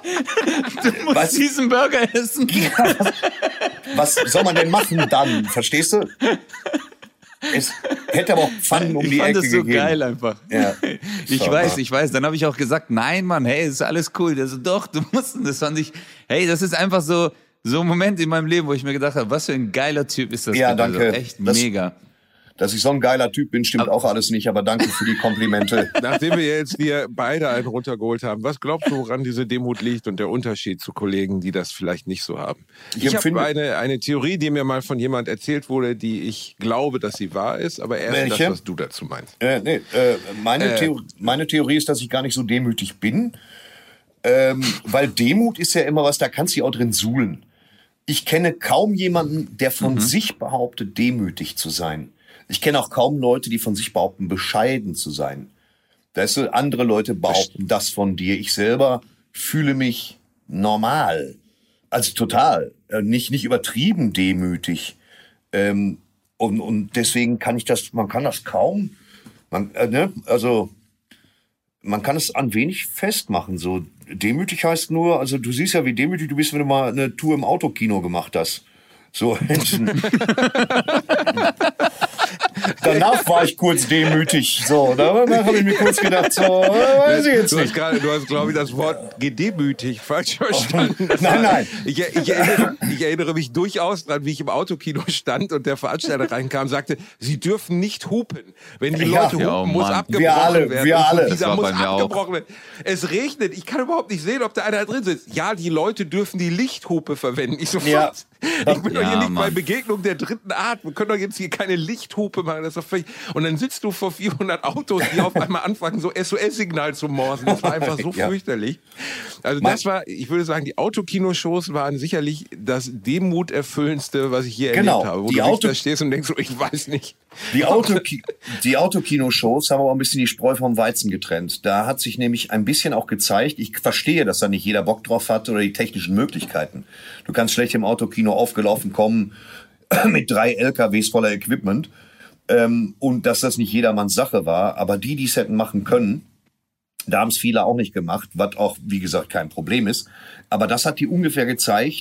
du musst was, diesen Burger essen. Ja, was, was soll man denn machen dann? Verstehst du? Es, hätte aber auch Pfannen um ich die fand Ecke das so gegeben. geil einfach. Ja. Ich So, weiß, ja. ich weiß. Dann habe ich auch gesagt, nein, Mann, hey, ist alles cool. Der so, doch, du musst. Das fand ich, hey, das ist einfach so, so ein Moment in meinem Leben, wo ich mir gedacht habe, was für ein geiler Typ ist das. Ja, bitte. danke. So, echt Das- mega. Dass ich so ein geiler Typ bin, stimmt auch alles nicht, aber danke für die Komplimente. Nachdem wir jetzt hier beide einen runtergeholt haben, was glaubst du, woran diese Demut liegt und der Unterschied zu Kollegen, die das vielleicht nicht so haben? Ich Ich, empfinde- habe eine, eine Theorie, die mir mal von jemand erzählt wurde, die ich glaube, dass sie wahr ist, aber erst Welche? das, was du dazu meinst. Äh, nee, äh, meine, Äh. Theor- meine Theorie ist, dass ich gar nicht so demütig bin, ähm, weil Demut ist ja immer was, da kannst du dich auch drin suhlen. Ich kenne kaum jemanden, der von Mhm. sich behauptet, demütig zu sein. Ich kenne auch kaum Leute, die von sich behaupten, bescheiden zu sein. Weißt du, andere Leute behaupten das von dir. Ich selber fühle mich normal. Also total. Äh, Nicht, nicht übertrieben demütig. Ähm, und, und deswegen kann ich das, man kann das kaum, man, äh, ne, also, man kann es an wenig festmachen. So demütig heißt nur, also du siehst ja, wie demütig du bist, wenn du mal eine Tour im Autokino gemacht hast. So, danach war ich kurz demütig. So, danach habe ich mir kurz gedacht, so, weiß ich jetzt Du hast nicht. gerade, du hast, glaube ich, das Wort gedemütigt falsch verstanden. Das Nein, war- nein. Ich, ich, erinnere, ich erinnere mich durchaus dran, wie ich im Autokino stand und der Veranstalter reinkam und sagte, Sie dürfen nicht hupen. Wenn die Ja. Leute hupen, Ja, oh muss Mann. abgebrochen Wir alle, werden. wir Und alle. Dieser Das war muss bei mir auch. abgebrochen werden. Es regnet. Ich kann überhaupt nicht sehen, ob da einer drin sitzt. Ja, die Leute dürfen die Lichthupe verwenden. Ich so, Ja. was? Ich bin doch Ja, hier nicht bei Mann. Begegnung der dritten Art. Wir können doch jetzt hier keine Lichthupe machen. Das ist doch völlig... Und dann sitzt du vor vierhundert Autos, die auf einmal anfangen, so S O S-Signal zu morsen. Das war einfach so Ja. fürchterlich. Also Mein- das war, ich würde sagen, die Autokinoshows waren sicherlich das demuterfüllendste, was ich je Genau. erlebt habe. Wo Die du Auto- da stehst und denkst, so, ich weiß nicht. Die, Autoki die Autokino-Shows haben aber ein bisschen die Spreu vom Weizen getrennt. Da hat sich nämlich ein bisschen auch gezeigt, ich verstehe, dass da nicht jeder Bock drauf hat oder die technischen Möglichkeiten. Du kannst schlecht im Autokino aufgelaufen kommen mit drei L K Ws voller Equipment ähm, und dass das nicht jedermanns Sache war. Aber die, die es hätten machen können, da haben es viele auch nicht gemacht, was auch, wie gesagt, kein Problem ist. Aber das hat die ungefähr gezeigt,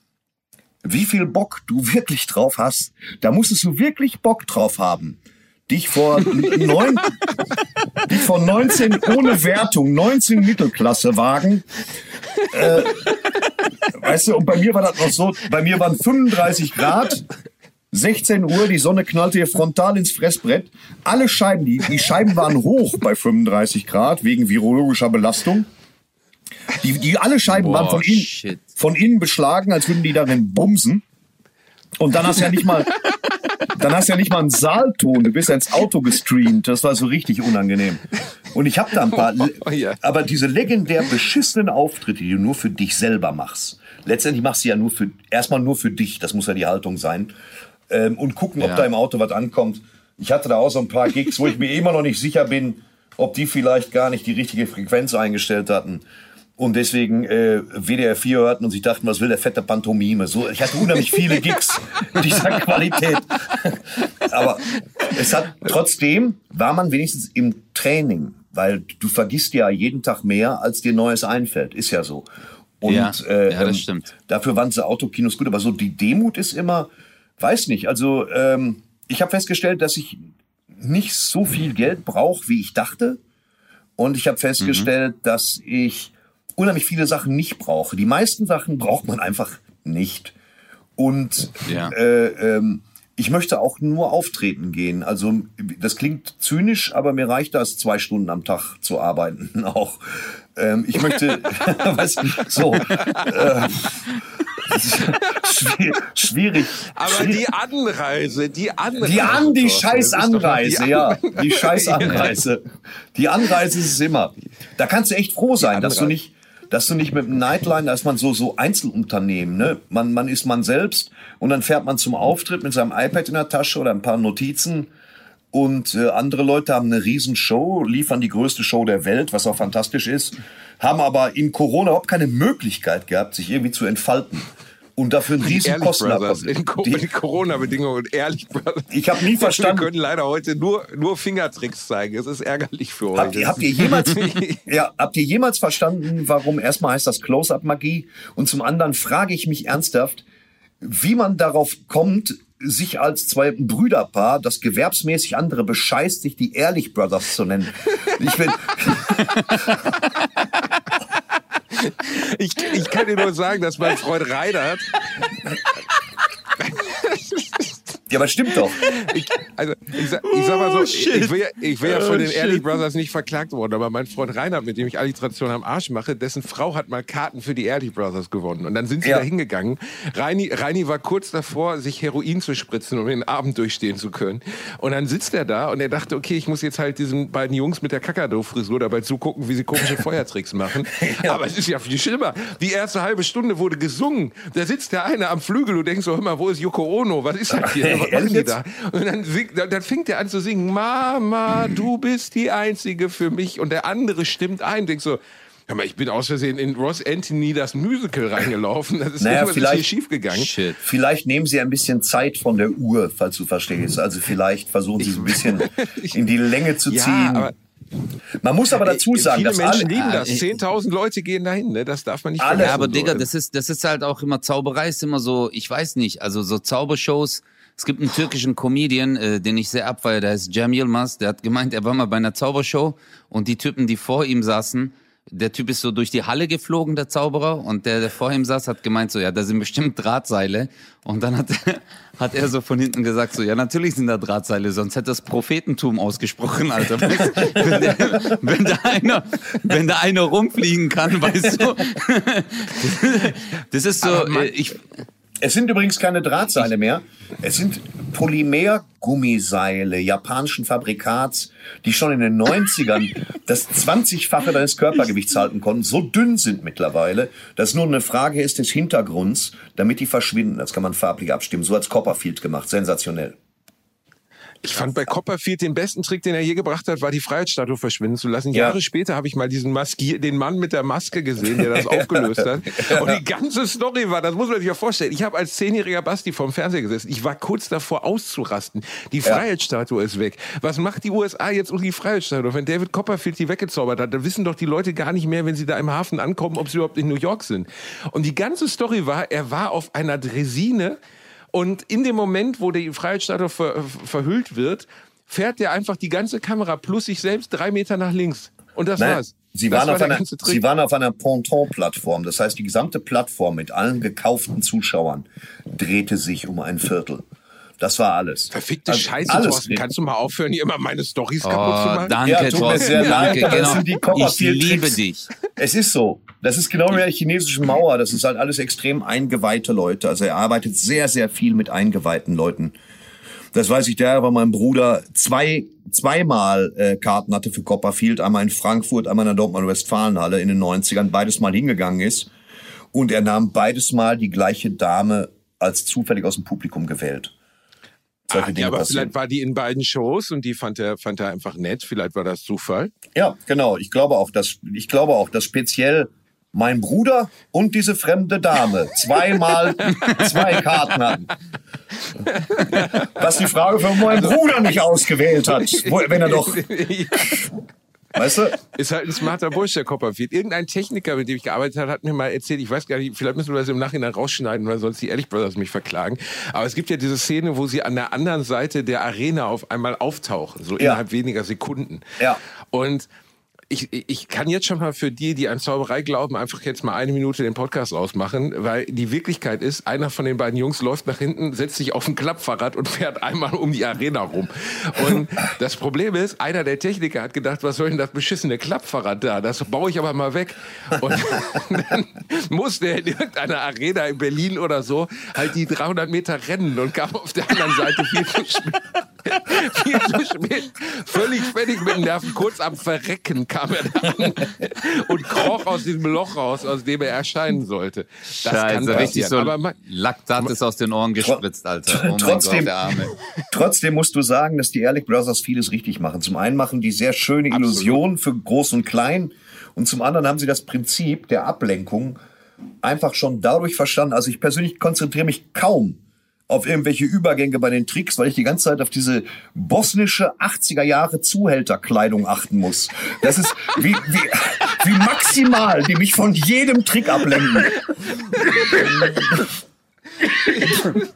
wie viel Bock du wirklich drauf hast. Da musstest du wirklich Bock drauf haben. Dich vor neun, dich vor neunzehn ohne Wertung, neunzehn Mittelklassewagen. Äh, weißt du, und bei mir war das noch so, bei mir waren fünfunddreißig Grad, sechzehn Uhr, die Sonne knallte hier frontal ins Fressbrett. Alle Scheiben, die, die Scheiben waren hoch bei fünfunddreißig Grad wegen virologischer Belastung. Die, die alle Scheiben Boah, waren von innen, shit. von innen beschlagen, als würden die darin bumsen. Und dann hast du ja nicht mal, dann hast du ja nicht mal einen Saalton. Du bist ja ins Auto gestreamt. Das war so richtig unangenehm. Und ich habe da ein paar, Oh, ja. aber diese legendär beschissenen Auftritte, die du nur für dich selber machst. Letztendlich machst du ja nur für, erstmal nur für dich. Das muss ja die Haltung sein. Ähm, und gucken, ob Ja. da im Auto was ankommt. Ich hatte da auch so ein paar Gigs, wo ich mir immer noch nicht sicher bin, ob die vielleicht gar nicht die richtige Frequenz eingestellt hatten. Und deswegen äh, W D R vier hörten und sich dachten, was will der fette Pantomime? So, ich hatte unheimlich viele Gigs dieser Qualität. Aber es hat trotzdem, war man wenigstens im Training, weil du vergisst ja jeden Tag mehr, als dir Neues einfällt. Ist ja so. Und Ja, äh, ja, das ähm, stimmt. dafür waren diese Autokinos gut. Aber so die Demut ist immer, weiß nicht, also ähm, ich habe festgestellt, dass ich nicht so viel Geld brauche, wie ich dachte. Und ich habe festgestellt, Mhm. dass ich unheimlich viele Sachen nicht brauche. Die meisten Sachen braucht man einfach nicht. Und Ja. äh, ähm, ich möchte auch nur auftreten gehen. Also das klingt zynisch, aber mir reicht das, zwei Stunden am Tag zu arbeiten auch. Ähm, ich möchte, was, so, äh, schwierig, schwierig. Aber die Anreise, die Anreise. Die an, die Thorsten, scheiß das ist doch noch Anreise, die ja. Die scheiß Anreise. Die Anreise ist es immer. Da kannst du echt froh sein, dass du Anreise. nicht, dass du nicht mit einem Nightline, da ist man so, so Einzelunternehmen, ne? Man, man ist man selbst und dann fährt man zum Auftritt mit seinem iPad in der Tasche oder ein paar Notizen und äh, andere Leute haben eine riesen Show, liefern die größte Show der Welt, was auch fantastisch ist, haben aber in Corona überhaupt keine Möglichkeit gehabt, sich irgendwie zu entfalten. Und dafür einen riesen Ehrlich Brothers, Kostenabkommen. in, Co Die- in Corona-Bedingungen, ehrlich Brothers. Ich habe nie Wir verstanden. können leider heute nur, nur Fingertricks zeigen. Es ist ärgerlich für euch. Habt ihr, habt ihr jemals, ja, habt ihr jemals verstanden, warum erstmal heißt das Close-Up-Magie und zum anderen frage ich mich ernsthaft, wie man darauf kommt, sich als zwei Brüderpaar, das gewerbsmäßig andere bescheißt, sich die Ehrlich Brothers zu nennen. Ich will... ich, ich kann dir nur sagen, dass mein Freund Reinhard... Ja, aber stimmt doch. Ich, also, ich, sag, ich sag mal so, ich, ich will ja, ich will ja von den Ehrlich Brothers nicht verklagt worden, aber mein Freund Reinhard, mit dem ich Alliteration am Arsch mache, dessen Frau hat mal Karten für die Ehrlich Brothers gewonnen. Und dann sind sie Ja. da hingegangen. Reini, Reini war kurz davor, sich Heroin zu spritzen, um den Abend durchstehen zu können. Und dann sitzt er da und er dachte, okay, ich muss jetzt halt diesen beiden Jungs mit der Kakadu-Frisur dabei zugucken, wie sie komische Feuertricks machen. Ja. Aber es ist ja viel schlimmer. Die erste halbe Stunde wurde gesungen. Da sitzt der eine am Flügel und denkt so, hör mal, wo ist Yoko Ono? Was ist das hier? Was machen die da? Und dann, singt, dann fängt er an zu singen, Mama, du bist die Einzige für mich. Und der andere stimmt ein. Denkt so, hör mal, ich bin aus Versehen in Ross Anthony das Musical reingelaufen. Das ist naja, irgendwas vielleicht, ist hier schief gegangen. Shit. Vielleicht nehmen Sie ein bisschen Zeit von der Uhr, falls du verstehst. Also vielleicht versuchen Sie es ein bisschen in die Länge zu Ja, ziehen. aber Man muss aber dazu sagen, viele dass Menschen alle, lieben das. äh, zehntausend Leute gehen dahin, ne? Das darf man nicht Alle- vergessen. Ja, aber so. Digga, das ist, das ist halt auch immer, Zauberei ist immer so, ich weiß nicht, also so Zaubershows. Es gibt einen türkischen Comedian, äh, den ich sehr abfeiere, der heißt Cem Yılmaz, der hat gemeint, er war mal bei einer Zaubershow und die Typen, die vor ihm saßen, der Typ ist so durch die Halle geflogen, der Zauberer, und der, der vor ihm saß, hat gemeint so, ja, da sind bestimmt Drahtseile. Und dann hat, hat er so von hinten gesagt so, ja, natürlich sind da Drahtseile, sonst hätte das Prophetentum ausgesprochen, Alter. Weißt, wenn, der, wenn, da einer, wenn da einer rumfliegen kann, weißt du. Das ist so, Aber äh, ich... es sind übrigens keine Drahtseile mehr. Es sind Polymer-Gummiseile japanischen Fabrikats, die schon in den neunzigern das zwanzigfache deines Körpergewichts halten konnten. So dünn sind mittlerweile, dass nur eine Frage ist des Hintergrunds, damit die verschwinden. Das kann man farblich abstimmen. So hat's Copperfield gemacht. Sensationell. Ich fand bei Copperfield den besten Trick, den er je gebracht hat, war die Freiheitsstatue verschwinden zu lassen. Ja. Jahre später habe ich mal diesen Maskier, den Mann mit der Maske gesehen, der das aufgelöst hat. Und die ganze Story war, das muss man sich ja vorstellen. Ich habe als zehnjähriger Basti vorm Fernseher gesessen. Ich war kurz davor auszurasten. Die Freiheitsstatue ist weg. Was macht die U S A jetzt um die Freiheitsstatue? Wenn David Copperfield die weggezaubert hat, dann wissen doch die Leute gar nicht mehr, wenn sie da im Hafen ankommen, ob sie überhaupt in New York sind. Und die ganze Story war, er war auf einer Dresine. Und in dem Moment, wo die Freiheitsstatue ver verhüllt wird, fährt der einfach die ganze Kamera plus sich selbst drei Meter nach links. Und das Nein, war's. Sie das waren, war auf der einer, ganze Trick. Sie waren auf einer Ponton-Plattform. Das heißt, die gesamte Plattform mit allen gekauften Zuschauern drehte sich um ein Viertel. Das war alles. Verfickte Also Scheiße, alles Thorsten. drin. Kannst du mal aufhören, hier immer meine Storys Oh, kaputt zu machen? danke, Ja, tut mir Thorsten, sehr danke, leid, aber das genau. sind die Ich Copperfield-Tricks. liebe dich. Es ist so. Das ist genau wie der chinesischen Mauer. Das ist halt alles extrem eingeweihte Leute. Also er arbeitet sehr, sehr viel mit eingeweihten Leuten. Das weiß ich daher, weil mein Bruder zwei, zweimal äh, Karten hatte für Copperfield. Einmal in Frankfurt, einmal in der Dortmunder Westfalenhalle in den neunzigern. Beides Mal hingegangen ist. Und er nahm beides Mal die gleiche Dame als zufällig aus dem Publikum gewählt. Solche Ah, Dinge ja, aber passieren. vielleicht war die in beiden Shows und die fand er, fand er einfach nett. Vielleicht war das Zufall. Ja, genau. Ich glaube auch, dass, ich glaube auch, dass speziell mein Bruder und diese fremde Dame zweimal zwei Karten hatten. Was die Frage für meinen Bruder nicht ausgewählt hat, wo, wenn er doch, weißt du? Ist halt ein smarter Bursch, der Copperfield. Irgendein Techniker, mit dem ich gearbeitet habe, hat mir mal erzählt, ich weiß gar nicht, vielleicht müssen wir das im Nachhinein rausschneiden, weil sonst die Ehrlich Brothers mich verklagen. Aber es gibt ja diese Szene, wo sie an der anderen Seite der Arena auf einmal auftauchen, so Ja. innerhalb weniger Sekunden. Ja. Und ich, ich kann jetzt schon mal für die, die an Zauberei glauben, einfach jetzt mal eine Minute den Podcast ausmachen, weil die Wirklichkeit ist, einer von den beiden Jungs läuft nach hinten, setzt sich auf ein Klappfahrrad und fährt einmal um die Arena rum. Und das Problem ist, einer der Techniker hat gedacht, was soll denn das beschissene Klappfahrrad da? Das baue ich aber mal weg. Und dann musste er in irgendeiner Arena in Berlin oder so halt die dreihundert Meter rennen und kam auf der anderen Seite viel zu spät. Viel zu spät. Völlig fertig mit den Nerven, kurz am Verrecken kam er da an und kroch aus diesem Loch raus, aus dem er erscheinen sollte. Das kann Scheiße, richtig passieren. so Aber man, Laktat ist aus den Ohren gespritzt, Alter. Oh mein Trotzdem- Gott, der Arme. Trotzdem musst du sagen, dass die Ehrlich Brothers vieles richtig machen. Zum einen machen die sehr schöne Illusionen für Groß und Klein und zum anderen haben sie das Prinzip der Ablenkung einfach schon dadurch verstanden. Also ich persönlich konzentriere mich kaum auf irgendwelche Übergänge bei den Tricks, weil ich die ganze Zeit auf diese bosnische achtziger Jahre Zuhälterkleidung achten muss. Das ist wie, wie, wie maximal, die mich von jedem Trick ablenken. Oh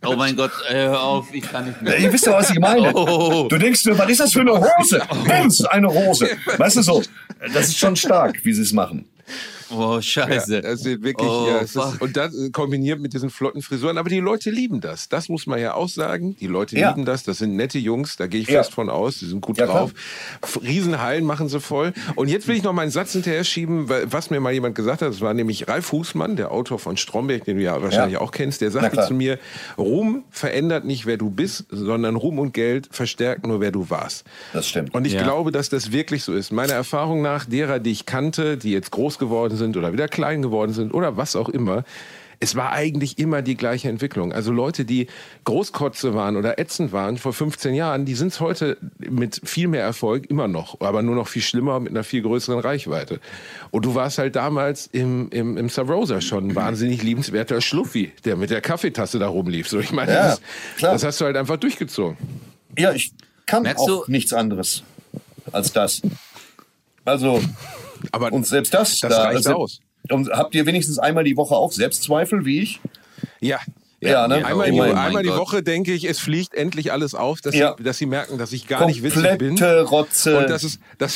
Oh mein Gott, ey, hör auf, ich kann nicht mehr. Ihr wisst ja, was ich meine. Oh. Du denkst dir, was ist das für eine Hose? Bums, eine Hose. Weißt du so, das ist schon stark, wie sie es machen. Oh, scheiße. Ja, das ist wirklich, Oh, ja, es fuck. ist, und das äh, kombiniert mit diesen flotten Frisuren. Aber die Leute lieben das. Das muss man ja auch sagen. Die Leute Ja. lieben das. Das sind nette Jungs. Da gehe ich Ja. fest von aus. Die sind gut Ja, klar. drauf. F- Riesenhallen machen sie voll. Und jetzt will ich noch mal einen Satz hinterher schieben, weil- was mir mal jemand gesagt hat. Das war nämlich Ralf Husmann, der Autor von Stromberg, den du ja wahrscheinlich Ja. auch kennst. Der Na sagte klar. zu mir, Ruhm verändert nicht, wer du bist, sondern Ruhm und Geld verstärkt nur, wer du warst. Das stimmt. Und ich Ja. glaube, dass das wirklich so ist. Meiner Erfahrung nach, derer, die ich kannte, die jetzt groß geworden sind oder wieder klein geworden sind oder was auch immer, es war eigentlich immer die gleiche Entwicklung. Also Leute, die Großkotze waren oder ätzend waren vor fünfzehn Jahren, die sind es heute mit viel mehr Erfolg immer noch, aber nur noch viel schlimmer mit einer viel größeren Reichweite. Und du warst halt damals im, im, im Sub Rosa schon ein wahnsinnig liebenswerter Schluffi, der mit der Kaffeetasse da rumlief. So, ich meine, Ja, das, klar. das hast du halt einfach durchgezogen. Ja, ich kann Merkst auch du- nichts anderes als das. Also, Aber und selbst das, das da, reicht se- aus. Und habt ihr wenigstens einmal die Woche auch Selbstzweifel, wie ich? Ja. Ja, ne? Einmal, die, Oh mein einmal die Gott. Woche denke ich, es fliegt endlich alles auf, dass, Ja. sie, dass sie merken, dass ich gar nicht witzig bin. Komplette Rotze. Und das ist, das,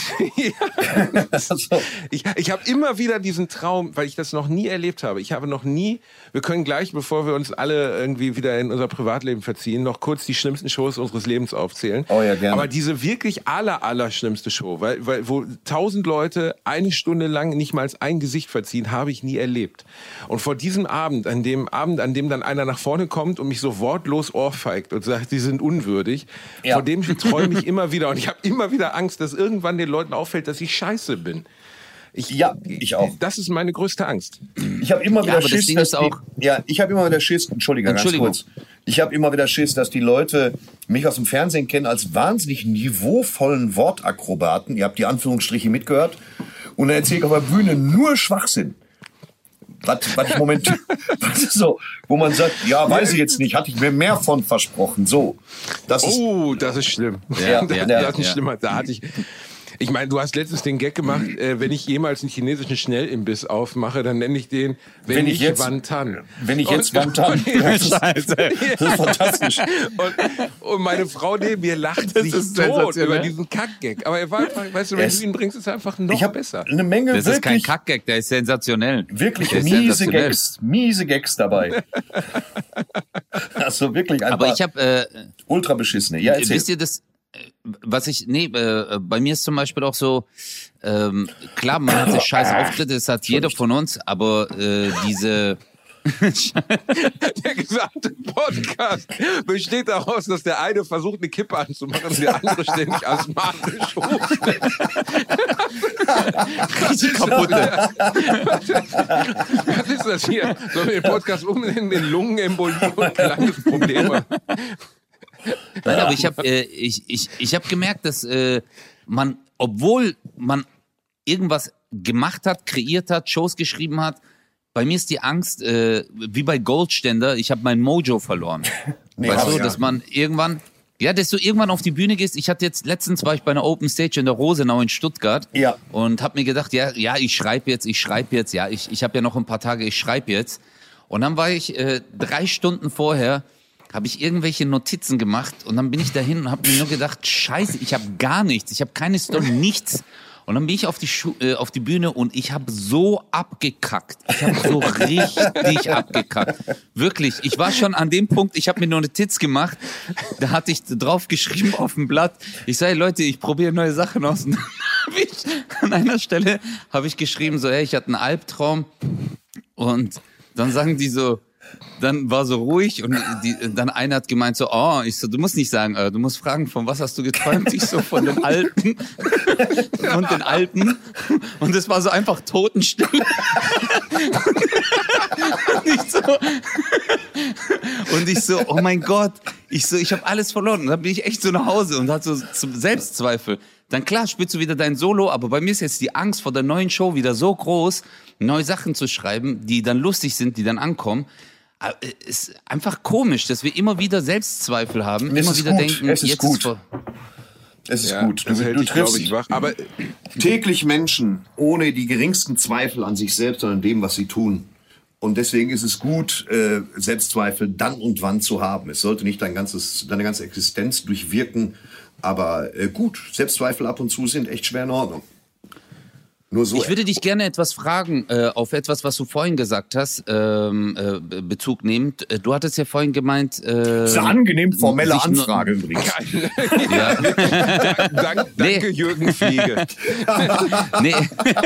ja. Also, Ich, ich habe immer wieder diesen Traum, weil ich das noch nie erlebt habe. Ich habe noch nie, wir können gleich, bevor wir uns alle irgendwie wieder in unser Privatleben verziehen, noch kurz die schlimmsten Shows unseres Lebens aufzählen. Oh ja, gerne. Aber diese wirklich aller, aller schlimmste Show, weil, weil, wo tausend Leute eine Stunde lang nicht mal ein Gesicht verziehen, habe ich nie erlebt. Und vor diesem Abend, an dem Abend, an dem dann einer nach vorne kommt und mich so wortlos ohrfeigt und sagt, sie sind unwürdig, Ja. vor dem träume ich immer wieder. Und ich habe immer wieder Angst, dass irgendwann den Leuten auffällt, dass ich scheiße bin. Ich, Ja, ich auch. Das ist meine größte Angst. Ich habe immer Ja, wieder aber das Schiss, Ding dass ist auch- die, ja, ich habe immer wieder Schiss, Entschuldige, ganz Entschuldigung. kurz. Ich habe immer wieder Schiss, dass die Leute mich aus dem Fernsehen kennen als wahnsinnig niveauvollen Wortakrobaten. Ihr habt die Anführungsstriche mitgehört. Und dann erzähle ich auf der Bühne nur Schwachsinn. Was, was ich moment, was ist so, wo man sagt, ja, weiß ich jetzt nicht, hatte ich mir mehr von versprochen. So, das ist, Oh, das ist schlimm. Ja, das, ja, das ja, ist ein ja. schlimmer. Da hatte ich. Ich meine, du hast letztens den Gag gemacht, äh, wenn ich jemals einen chinesischen Schnellimbiss aufmache, dann nenne ich den, wenn, Wenn ich ich jetzt- Wantan. wenn ich jetzt Und- Wantan, das ist, Scheiße. das ist fantastisch. Und, und meine Frau neben mir lacht sich ist tot sensationell. über diesen Kackgag. Aber er war einfach, weißt du, wenn Es- du ihn bringst, ist er einfach noch Ich habe besser. eine Menge Das ist kein wirklich, Kackgag, der ist sensationell. wirklich Der ist miese sensationell. Gags, miese Gags dabei. Also wirklich ein Aber paar ich habe, äh, ultra beschissene. Ja, erzähl. wisst ihr das, äh, was ich, nee, äh, bei mir ist zum Beispiel auch so, ähm, klar, man hat scheiß Auftritte, das hat jeder von uns, aber äh, diese, Der gesamte Podcast besteht daraus, dass der eine versucht, eine Kippe anzumachen und der andere ständig asthmatisch hoch. richtig kaputte. Was ist das hier? Sollen wir den Podcast umnennen in Lungenembolie und Landesprobleme? Nein, aber ich habe äh, ich, ich, ich hab gemerkt, dass äh, man, obwohl man irgendwas gemacht hat, kreiert hat, Shows geschrieben hat, bei mir ist die Angst, äh, wie bei Goldständer, ich habe mein Mojo verloren. Nee, weißt hab du, ich dass ja. man irgendwann, ja, dass du irgendwann auf die Bühne gehst. Ich hatte jetzt, letztens war ich bei einer Open Stage in der Rosenau in Stuttgart Ja. und habe mir gedacht, ja, ja, ich schreibe jetzt, ich schreibe jetzt, ja, ich, ich habe ja noch ein paar Tage, ich schreibe jetzt. Und dann war ich äh, drei Stunden vorher, habe ich irgendwelche Notizen gemacht und dann bin ich dahin und habe mir nur gedacht, scheiße, ich habe gar nichts, ich habe keine Story, nichts. Und dann bin ich auf die, Schu äh, auf die Bühne und ich habe so abgekackt. Ich habe so richtig abgekackt. Wirklich. Ich war schon an dem Punkt, ich habe mir nur eine Notiz gemacht. Da hatte ich drauf geschrieben auf dem Blatt. Ich sage, Leute, ich probiere neue Sachen aus. Und dann hab ich, an einer Stelle habe ich geschrieben, so, hey, ich hatte einen Albtraum. Und dann sagen die so, dann war so ruhig und die, dann einer hat gemeint so, oh, ich so, du musst nicht sagen, äh, du musst fragen, von was hast du geträumt? Ich so, von den Alten und den Alten und es war so einfach Totenstille. Und ich so, und ich so, oh mein Gott, ich so, ich habe alles verloren und dann bin ich echt so nach Hause und hatte so zum Selbstzweifel. Dann klar, spielst du wieder dein Solo, aber bei mir ist jetzt die Angst vor der neuen Show wieder so groß, neue Sachen zu schreiben, die dann lustig sind, die dann ankommen. Es ist einfach komisch, dass wir immer wieder Selbstzweifel haben, Es immer ist wieder gut, denken, es ist jetzt gut. ist vor Es ist Ja, gut. Du, das hält du dich, glaube triffst ich, wach. Aber täglich Menschen ohne die geringsten Zweifel an sich selbst und an dem, was sie tun. Und deswegen ist es gut, äh, Selbstzweifel dann und wann zu haben. Es sollte nicht dein ganzes, deine ganze Existenz durchwirken. Aber äh, gut, Selbstzweifel ab und zu sind echt schwer in Ordnung. Nur so. Ich würde dich gerne etwas fragen, äh, auf etwas, was du vorhin gesagt hast, ähm, äh, Bezug nehmend. Äh, Du hattest ja vorhin gemeint... Äh, Das ist eine angenehm formelle sich nur- Anfrage übrigens. Ja. Dank, Nee. danke, Jürgen Fliege. Nee.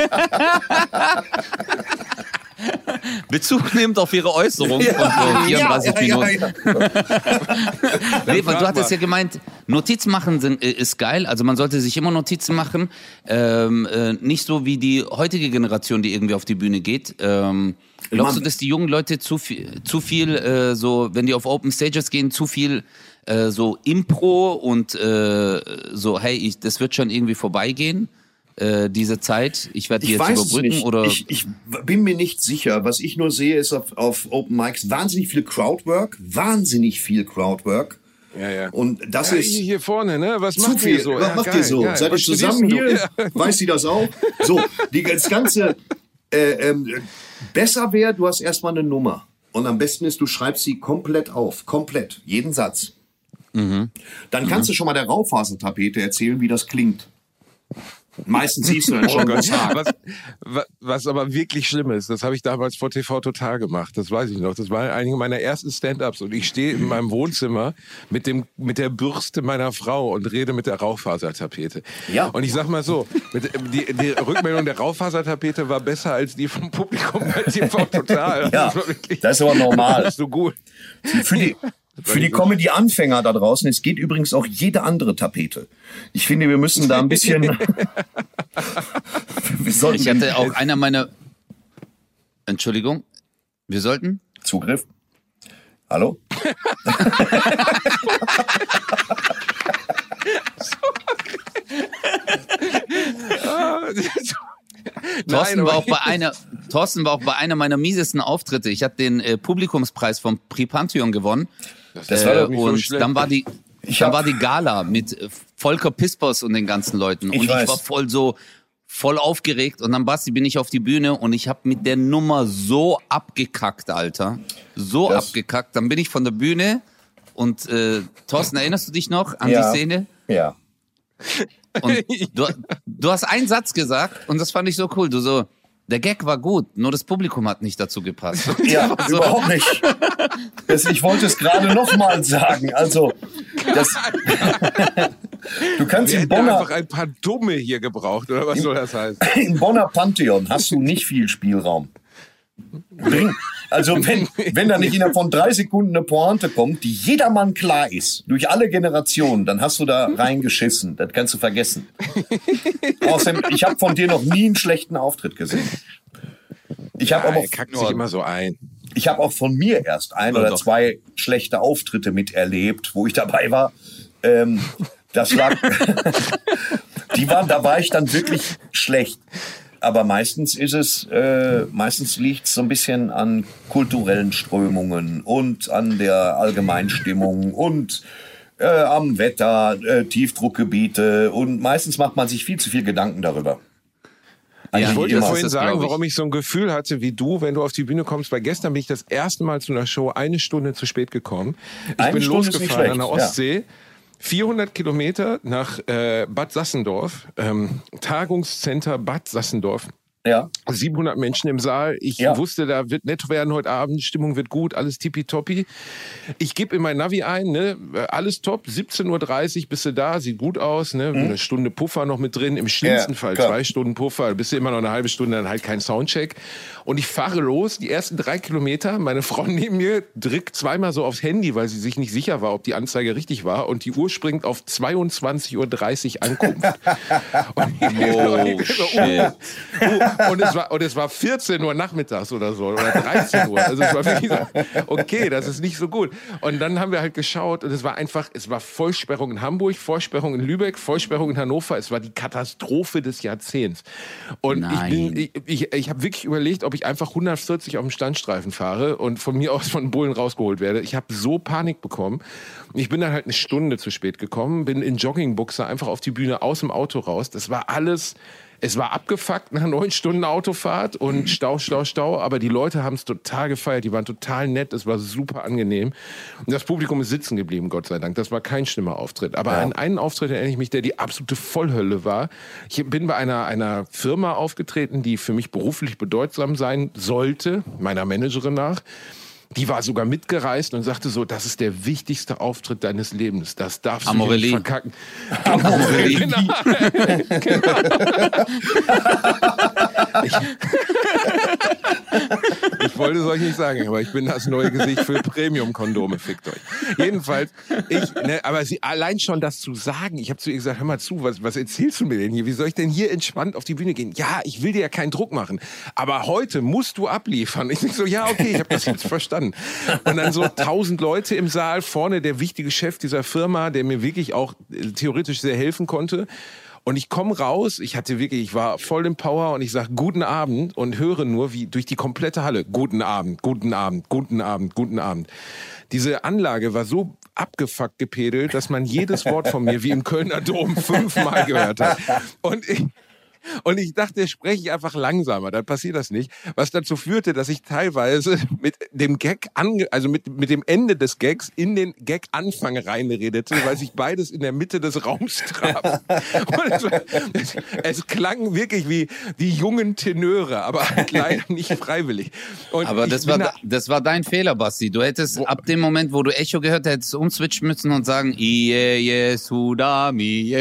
Bezug nehmend auf ihre Äußerung von äh, vierunddreißig Minuten. Nee, weil du hattest ja gemeint, Notizen machen sind, äh, ist geil. Also man sollte sich immer Notizen machen. Ähm, äh, nicht so wie die heutige Generation, die irgendwie auf die Bühne geht. Ähm, glaubst du, dass die jungen Leute zu viel, zu viel äh, so, wenn die auf Open Stages gehen, zu viel äh, so Impro und äh, so, hey, ich, das wird schon irgendwie vorbeigehen? Äh, diese Zeit, ich werde die Ich jetzt weiß es überbrücken nicht. oder Ich, ich bin mir nicht sicher. Was ich nur sehe, ist auf, auf Open Mics wahnsinnig viel Crowdwork, wahnsinnig viel Crowdwork. Ja, ja. Und das Ja, ist hier, hier vorne, ne? Was zu macht viel. ihr so? Was Ja, macht geil, ihr so? geil. Seid ihr Was zusammen studierst hier? du? Ja. Weiß sie das auch? So, die, das Ganze äh, ähm, besser wäre, du hast erstmal eine Nummer. Und am besten ist, du schreibst sie komplett auf. Komplett. Jeden Satz. Mhm. Dann kannst du schon mal der Raufasertapete erzählen, wie das klingt. Meistens siehst du dann Oh schon, Gott. was hakt. Was, wa- was aber wirklich schlimm ist, das habe ich damals vor T V Total gemacht, das weiß ich noch. Das waren einige meiner ersten Stand-Ups und ich stehe in meinem Wohnzimmer mit dem mit der Bürste meiner Frau und rede mit der Raufasertapete. Ja. Und ich sag mal so, mit, die, die Rückmeldung der Raufasertapete war besser als die vom Publikum bei T V Total. Ja, das war wirklich, das ist aber normal. das ist so gut. Für die, für die Comedy-Anfänger da draußen, es geht übrigens auch jede andere Tapete. Ich finde, wir müssen da ein bisschen... wir sollten ich hatte auch einer meiner... Entschuldigung, wir sollten... Zugriff. Hallo? Thorsten, Nein, war aber- auch bei einer, Thorsten war auch bei einer meiner miesesten Auftritte. Ich habe den äh, Publikumspreis vom Prix Pantheon gewonnen. Das war Äh, doch nicht so und schlecht. dann war die, Ich dann hab- war die Gala mit äh, Volker Pispers und den ganzen Leuten. Ich und weiß. ich war voll so, voll aufgeregt. Und dann, Basti, bin ich auf die Bühne und ich habe mit der Nummer so abgekackt, Alter. So Das- abgekackt. Dann bin ich von der Bühne und äh, Thorsten, erinnerst du dich noch an Ja. die Szene? Ja. Und du, du hast einen Satz gesagt und das fand ich so cool. Du so, der Gag war gut, nur das Publikum hat nicht dazu gepasst. Ja, So. überhaupt nicht. Das, ich wollte es gerade noch mal sagen. Also, das, du kannst Wir in hätten ja Bonner, einfach ein paar Dumme hier gebraucht, oder was soll das heißen? im Bonner Pantheon hast du nicht viel Spielraum. Bring, also wenn, wenn da nicht innerhalb von drei Sekunden eine Pointe kommt, die jedermann klar ist, durch alle Generationen, dann hast du da reingeschissen. Das kannst du vergessen. Außerdem, ich habe von dir noch nie einen schlechten Auftritt gesehen. Ich habe Ja, aber er kackt sich immer so ein. ich habe auch von mir erst ein Ja, oder doch. zwei schlechte Auftritte miterlebt, wo ich dabei war. Ähm, das lag, die waren, da war ich dann wirklich schlecht. Aber meistens ist es, äh, meistens liegt es so ein bisschen an kulturellen Strömungen und an der Allgemeinstimmung und äh, am Wetter, äh, Tiefdruckgebiete und meistens macht man sich viel zu viel Gedanken darüber. Ja, Ich wollte immer. ja vorhin Das ist, sagen, glaub ich. warum ich so ein Gefühl hatte wie du, wenn du auf die Bühne kommst, weil gestern bin ich das erste Mal zu einer Show eine Stunde zu spät gekommen. Ich Eine bin Stunde ist nicht losgefahren an der schlecht, ja. Ostsee, vierhundert Kilometer nach äh, Bad Sassendorf, ähm, Tagungscenter Bad Sassendorf. Ja. siebenhundert Menschen im Saal. Ich Ja. wusste, da wird nett werden heute Abend. Stimmung wird gut, alles tippitoppi. Ich gebe in mein Navi ein, ne, alles top. siebzehn Uhr dreißig bist du da, sieht gut aus. Ne, eine Stunde Puffer noch mit drin. Im schlimmsten Ja, Fall klar. zwei Stunden Puffer. Bist du immer noch eine halbe Stunde, dann halt kein Soundcheck. Und ich fahre los, die ersten drei Kilometer. Meine Frau neben mir drückt zweimal so aufs Handy, weil sie sich nicht sicher war, ob die Anzeige richtig war. Und die Uhr springt auf zweiundzwanzig Uhr dreißig Ankunft. Und ich Oh, shit. Uh, und, es war, und es war vierzehn Uhr nachmittags oder so, oder dreizehn Uhr. Also es war wirklich so, okay, das ist nicht so gut. Und dann haben wir halt geschaut und es war einfach, es war Vollsperrung in Hamburg, Vollsperrung in Lübeck, Vollsperrung in Hannover. Es war die Katastrophe des Jahrzehnts. Und Nein. ich bin, ich, ich, ich habe wirklich überlegt, ob ich einfach hundertvierzig auf dem Standstreifen fahre und von mir aus von Bullen rausgeholt werde. Ich habe so Panik bekommen. Ich bin dann halt eine Stunde zu spät gekommen, bin in Joggingbuchse einfach auf die Bühne aus dem Auto raus. Das war alles... Es war abgefuckt nach neun Stunden Autofahrt und Stau, Stau, Stau. Aber die Leute haben es total gefeiert. Die waren total nett. Es war super angenehm. Und das Publikum ist sitzen geblieben, Gott sei Dank. Das war kein schlimmer Auftritt. Aber ja. an einen Auftritt erinnere ich mich, der die absolute Vollhölle war. Ich bin bei einer, einer Firma aufgetreten, die für mich beruflich bedeutsam sein sollte, meiner Managerin nach. Die war sogar mitgereist und sagte so, das ist der wichtigste Auftritt deines Lebens. Das darfst du nicht verkacken. Amorelie. Genau. genau. ich, ich wollte es euch nicht sagen, aber ich bin das neue Gesicht für Premium-Kondome, fickt euch. Jedenfalls, ich, ne, aber sie, allein schon das zu sagen, ich habe zu ihr gesagt, hör mal zu, was, was erzählst du mir denn hier? Wie soll ich denn hier entspannt auf die Bühne gehen? Ja, ich will dir ja keinen Druck machen, aber heute musst du abliefern. Ich denke so, ja, okay, ich habe das jetzt verstanden. Und dann so tausend Leute im Saal, vorne der wichtige Chef dieser Firma, der mir wirklich auch theoretisch sehr helfen konnte. Und ich komme raus, ich hatte wirklich, ich war voll im Power und ich sage guten Abend und höre nur, wie durch die komplette Halle, guten Abend, guten Abend, guten Abend, guten Abend. Diese Anlage war so abgefuckt gepedelt, dass man jedes Wort von mir wie im Kölner Dom fünfmal gehört hat. Und ich... Und ich dachte, spreche ich einfach langsamer, dann passiert das nicht. Was dazu führte, dass ich teilweise mit dem Gag, ange, also mit, mit dem Ende des Gags in den Gag-Anfang reinredete, weil sich beides in der Mitte des Raums traf. Und es, es, es klang wirklich wie die jungen Tenöre, aber halt leider nicht freiwillig. Und aber das war, da, das war dein Fehler, Basti. Du hättest wo, ab dem Moment, wo du Echo gehört hättest, umswitchen müssen und sagen, Iye, Yesudami.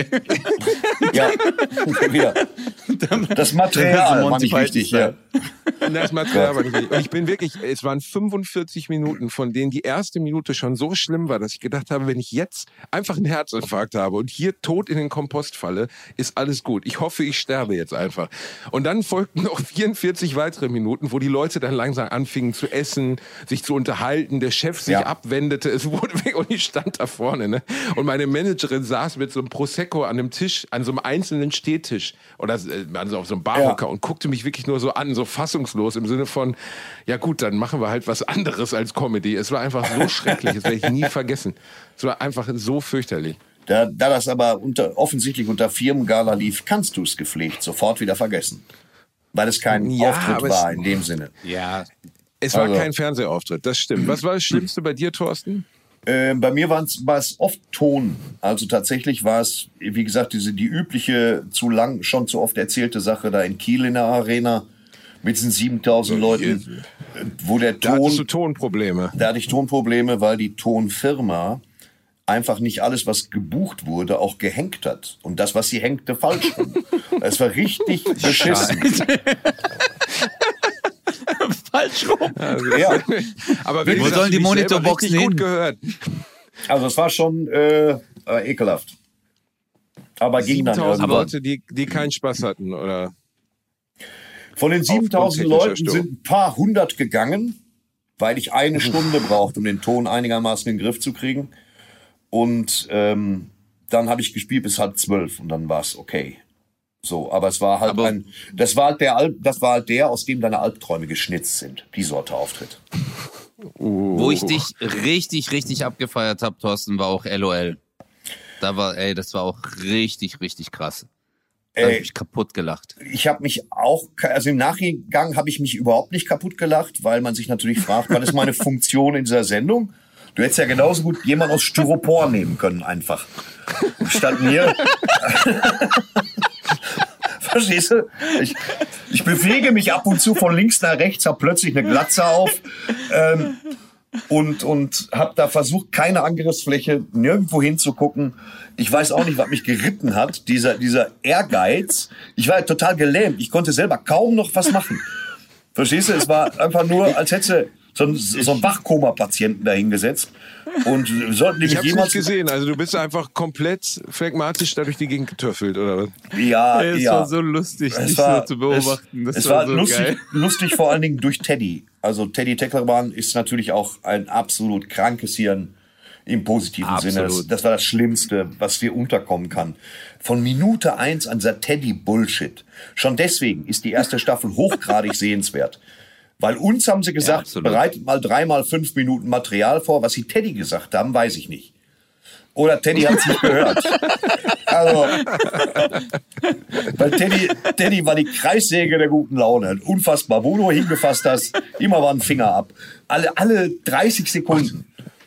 Ja, wieder. Das Material war nicht wichtig, ja. Das Material war nicht wichtig. Und ich bin wirklich, es waren fünfundvierzig Minuten, von denen die erste Minute schon so schlimm war, dass ich gedacht habe, wenn ich jetzt einfach einen Herzinfarkt habe und hier tot in den Kompost falle, ist alles gut. Ich hoffe, ich sterbe jetzt einfach. Und dann folgten noch vierundvierzig weitere Minuten, wo die Leute dann langsam anfingen zu essen, sich zu unterhalten, der Chef sich ja. abwendete, es wurde weg und ich stand da vorne, ne? Und meine Managerin saß mit so einem Prosecco an einem Tisch, an so einem einzelnen Stehtisch oder also auf so einem Barhocker ja. und guckte mich wirklich nur so an, so fassungslos im Sinne von, ja gut, dann machen wir halt was anderes als Comedy. Es war einfach so schrecklich, das werde ich nie vergessen. Es war einfach so fürchterlich. Da, da das aber unter, offensichtlich unter Firmengala lief, kannst du es gepflegt sofort wieder vergessen. Weil es kein ja, Auftritt war in dem Sinne. Ja, es war also, kein Fernsehauftritt, das stimmt. Was war das Schlimmste bei dir, Thorsten? Äh, bei mir war es oft Ton. Also tatsächlich war es, wie gesagt, diese die übliche, zu lang, schon zu oft erzählte Sache da in Kiel in der Arena mit diesen siebentausend Leuten, wo der Ton... Da hattest du Tonprobleme. Da hatte ich Tonprobleme, weil die Tonfirma einfach nicht alles, was gebucht wurde, auch gehängt hat. Und das, was sie hängte, falsch rum. Es war richtig beschissen. Falsch rum. Also, ja. Aber wenn wo gesagt, sollen die Monitorboxen hin? Gut gehört. Also es war schon äh, äh, ekelhaft. Aber ging dann siebentausend Leute, die, die keinen Spaß hatten, oder? Von den siebentausend Leuten sind ein paar hundert gegangen, weil ich eine Stunde brauchte, um den Ton einigermaßen in den Griff zu kriegen. Und ähm, dann habe ich gespielt bis halb zwölf und dann war es okay. So, aber es war halt aber ein, das war halt der, Alp, das war halt der, aus dem deine Albträume geschnitzt sind, die Sorte Auftritt. Uh. Wo ich dich richtig, richtig abgefeiert habe, Thorsten, war auch L O L. Da war, ey, das war auch richtig, richtig krass. Da habe ich mich kaputt gelacht. Ich habe mich auch, also im Nachgang habe ich mich überhaupt nicht kaputt gelacht, weil man sich natürlich fragt, was ist meine Funktion in dieser Sendung? Du hättest ja genauso gut jemand aus Styropor nehmen können, einfach. Statt mir. Verstehst du? Ich, ich bewege mich ab und zu von links nach rechts, habe plötzlich eine Glatze auf ähm, und, und habe da versucht, keine Angriffsfläche nirgendwo hinzugucken. Ich weiß auch nicht, was mich geritten hat, dieser, dieser Ehrgeiz. Ich war total gelähmt. Ich konnte selber kaum noch was machen. Verstehst du? Es war einfach nur, als hätte so ein, so ein Wachkoma-Patienten dahingesetzt. Und sollten ich habe nicht gesehen, also du bist einfach komplett phlegmatisch da durch die Gegend getöffelt, oder was? Ja, es ja. war so lustig, es dich war, so zu beobachten. Es, das es war, war so lustig, geil. lustig vor allen Dingen durch Teddy. Also Teddy Tecklerbahn ist natürlich auch ein absolut krankes Hirn im positiven Absolut. Sinne. Das, das war das Schlimmste, was dir unterkommen kann. Von Minute eins an dieser Teddy-Bullshit. Schon deswegen ist die erste Staffel hochgradig sehenswert. Weil uns haben sie gesagt, ja, bereitet mal dreimal fünf Minuten Material vor. Was sie Teddy gesagt haben, weiß ich nicht. Oder Teddy hat es nicht gehört. Also, weil Teddy, Teddy war die Kreissäge der guten Laune. Unfassbar. Wo du hingefasst hast, immer war ein Finger ab. Alle, alle dreißig Sekunden.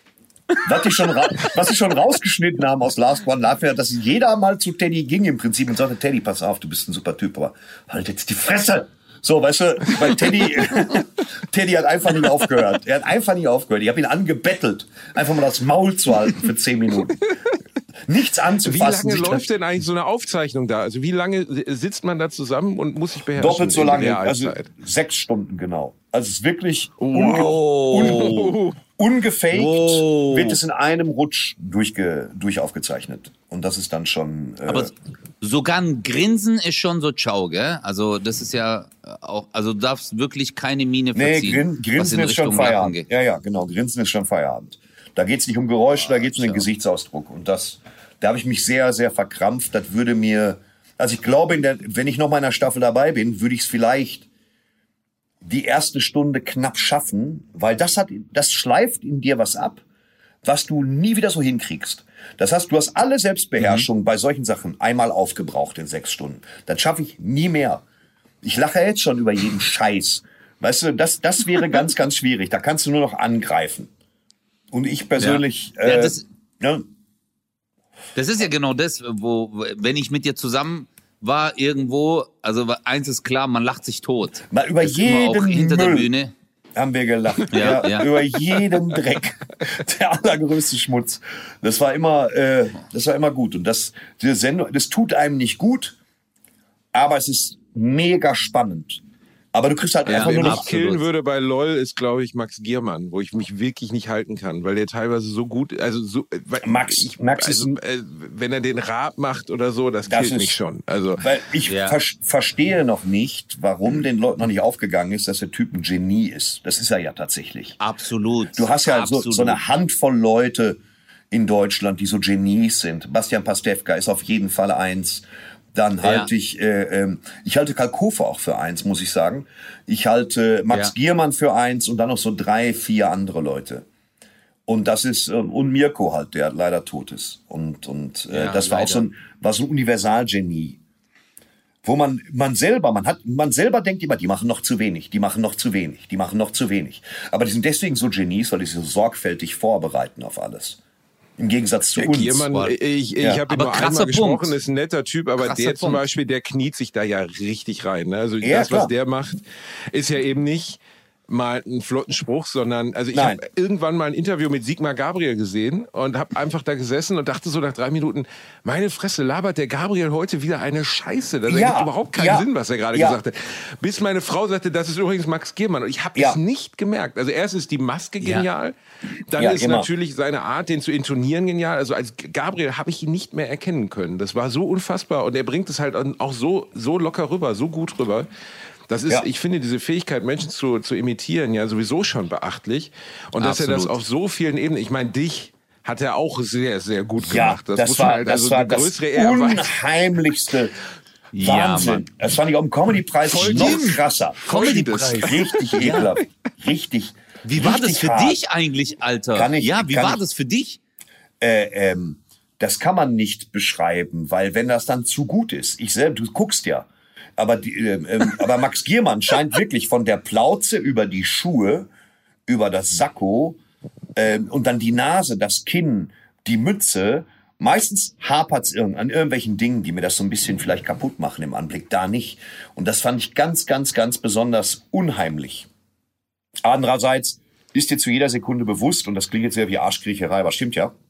Was die, schon was sie schon rausgeschnitten haben aus Last One Laughing, dass jeder mal zu Teddy ging im Prinzip und sagte, Teddy, pass auf, du bist ein super Typ, aber halt jetzt die Fresse. So, weißt du, weil Teddy, Teddy hat einfach nicht aufgehört. Er hat einfach nicht aufgehört. Ich habe ihn angebettelt, einfach mal das Maul zu halten für zehn Minuten. Nichts anzufassen. Wie lange läuft denn eigentlich so eine Aufzeichnung da? Also wie lange sitzt man da zusammen und muss sich beherrschen? Doppelt so lange, also sechs Stunden genau. Also es ist wirklich unge Oh. un ungefaked, Oh. wird es in einem Rutsch durchge durch aufgezeichnet. Und das ist dann schon... Äh, Aber sogar ein Grinsen ist schon so ciao, gell? Also das ist ja auch, also du darfst wirklich keine Miene nee, verziehen. Grin was Grinsen in ist schon Richtung Lachen Feierabend. geht. Ja, ja, genau, Grinsen ist schon Feierabend. Da geht es nicht um Geräusche, da geht es um den Gesichtsausdruck. Und das, da habe ich mich sehr, sehr verkrampft. Das würde mir... Also ich glaube, in der, wenn ich noch mal in der Staffel dabei bin, würde ich es vielleicht die erste Stunde knapp schaffen, weil das hat, das schleift in dir was ab, was du nie wieder so hinkriegst. Das heißt, du hast alle Selbstbeherrschung mhm. bei solchen Sachen einmal aufgebraucht in sechs Stunden. Das schaffe ich nie mehr. Ich lache jetzt schon über jeden Scheiß. Weißt du, das, das wäre ganz, ganz schwierig. Da kannst du nur noch angreifen. Und ich persönlich, Ja. Äh, Ja, das, ne? das ist ja genau das, wo, wenn ich mit dir zusammen war irgendwo, also eins ist klar, man lacht sich tot. Mal über Das ist immer auch jeden hinter Müll der Bühne. haben wir gelacht. Ja, ja, ja. Über jeden Dreck. Der allergrößte Schmutz. Das war immer, äh, das war immer gut. Und das, diese Sendung, das tut einem nicht gut, aber es ist mega spannend. Aber du kriegst halt Ja, einfach Wer nur mich noch... absolut. killen würde bei LOL ist, glaube ich, Max Giermann, wo ich mich wirklich nicht halten kann, weil der teilweise so gut, also so, äh, weil Max, ich, Max also, äh, wenn er den Raab macht oder so, das, Das killt ist- mich schon. Also Weil ich Ja. ver verstehe noch nicht, warum den Leuten noch nicht aufgegangen ist, dass der Typ ein Genie ist. Das ist er ja tatsächlich. Absolut. Du hast ja so, Absolut. so eine Handvoll Leute in Deutschland, die so Genies sind. Bastian Pastewka ist auf jeden Fall eins. Dann halte Ja. ich, äh, ähm, ich halte Karl Kofer auch für eins, muss ich sagen. Ich halte Max Ja. Giermann für eins und dann noch so drei, vier andere Leute. Und das ist, ähm, und Mirko halt, der leider tot ist. Und, und äh, Ja, das war auch leider. so ein, war so ein Universalgenie. Wo man, man selber, man hat, man selber denkt immer, die machen noch zu wenig, die machen noch zu wenig, die machen noch zu wenig. Aber die sind deswegen so Genies, weil die sich so sorgfältig vorbereiten auf alles. Im Gegensatz zu der uns. Giermann, Boah. ich, ich Ja. habe ihn Aber nur krasser einmal gesprochen, Punkt. ist ein netter Typ, aber Krasser der zum Punkt. Beispiel, der kniet sich da ja richtig rein. Ne? Also Ja, das, klar. was der macht, ist ja eben nicht mal einen flotten Spruch, sondern also ich Nein. habe irgendwann mal ein Interview mit Sigmar Gabriel gesehen und habe einfach da gesessen und dachte so nach drei Minuten, meine Fresse, labert der Gabriel heute wieder eine Scheiße. Das Ja, ergibt überhaupt keinen ja, Sinn, was er gerade ja. gesagt hat. Bis meine Frau sagte, das ist übrigens Max Giermann und ich habe Ja. es nicht gemerkt. Also erst ist die Maske Ja. genial, dann Ja, ist immer. natürlich seine Art, den zu intonieren, genial. Also als Gabriel habe ich ihn nicht mehr erkennen können. Das war so unfassbar und er bringt es halt auch so, so locker rüber, so gut rüber. Das ist, Ja. ich finde, diese Fähigkeit, Menschen zu, zu imitieren, ja sowieso schon beachtlich. Und dass er das Absolut. auf so vielen Ebenen, ich meine, dich hat er auch sehr, sehr gut Ja, gemacht. das, muss war, man halt, das also war eine das größere Ehrweise. unheimlichste Ja, Wahnsinn. Mann. Das fand ich auch im Comedy-Preis Voll noch lieb. krasser. Comedy-Preis. Richtig ekelhaft. Richtig. Wie war das richtig für hart. dich eigentlich, Alter? Kann ich- ja, wie kann war ich- das für dich? Äh, ähm, das kann man nicht beschreiben, weil wenn das dann zu gut ist, ich selbst, du guckst ja, aber, die, ähm, ähm, aber Max Giermann scheint wirklich von der Plauze über die Schuhe, über das Sakko ähm, und dann die Nase, das Kinn, die Mütze, meistens hapert's irgend, an irgendwelchen Dingen, die mir das so ein bisschen vielleicht kaputt machen im Anblick, da nicht. Und das fand ich ganz, ganz, ganz besonders unheimlich. Andererseits ist dir zu jeder Sekunde bewusst, und das klingt jetzt sehr wie Arschkriecherei, aber stimmt ja,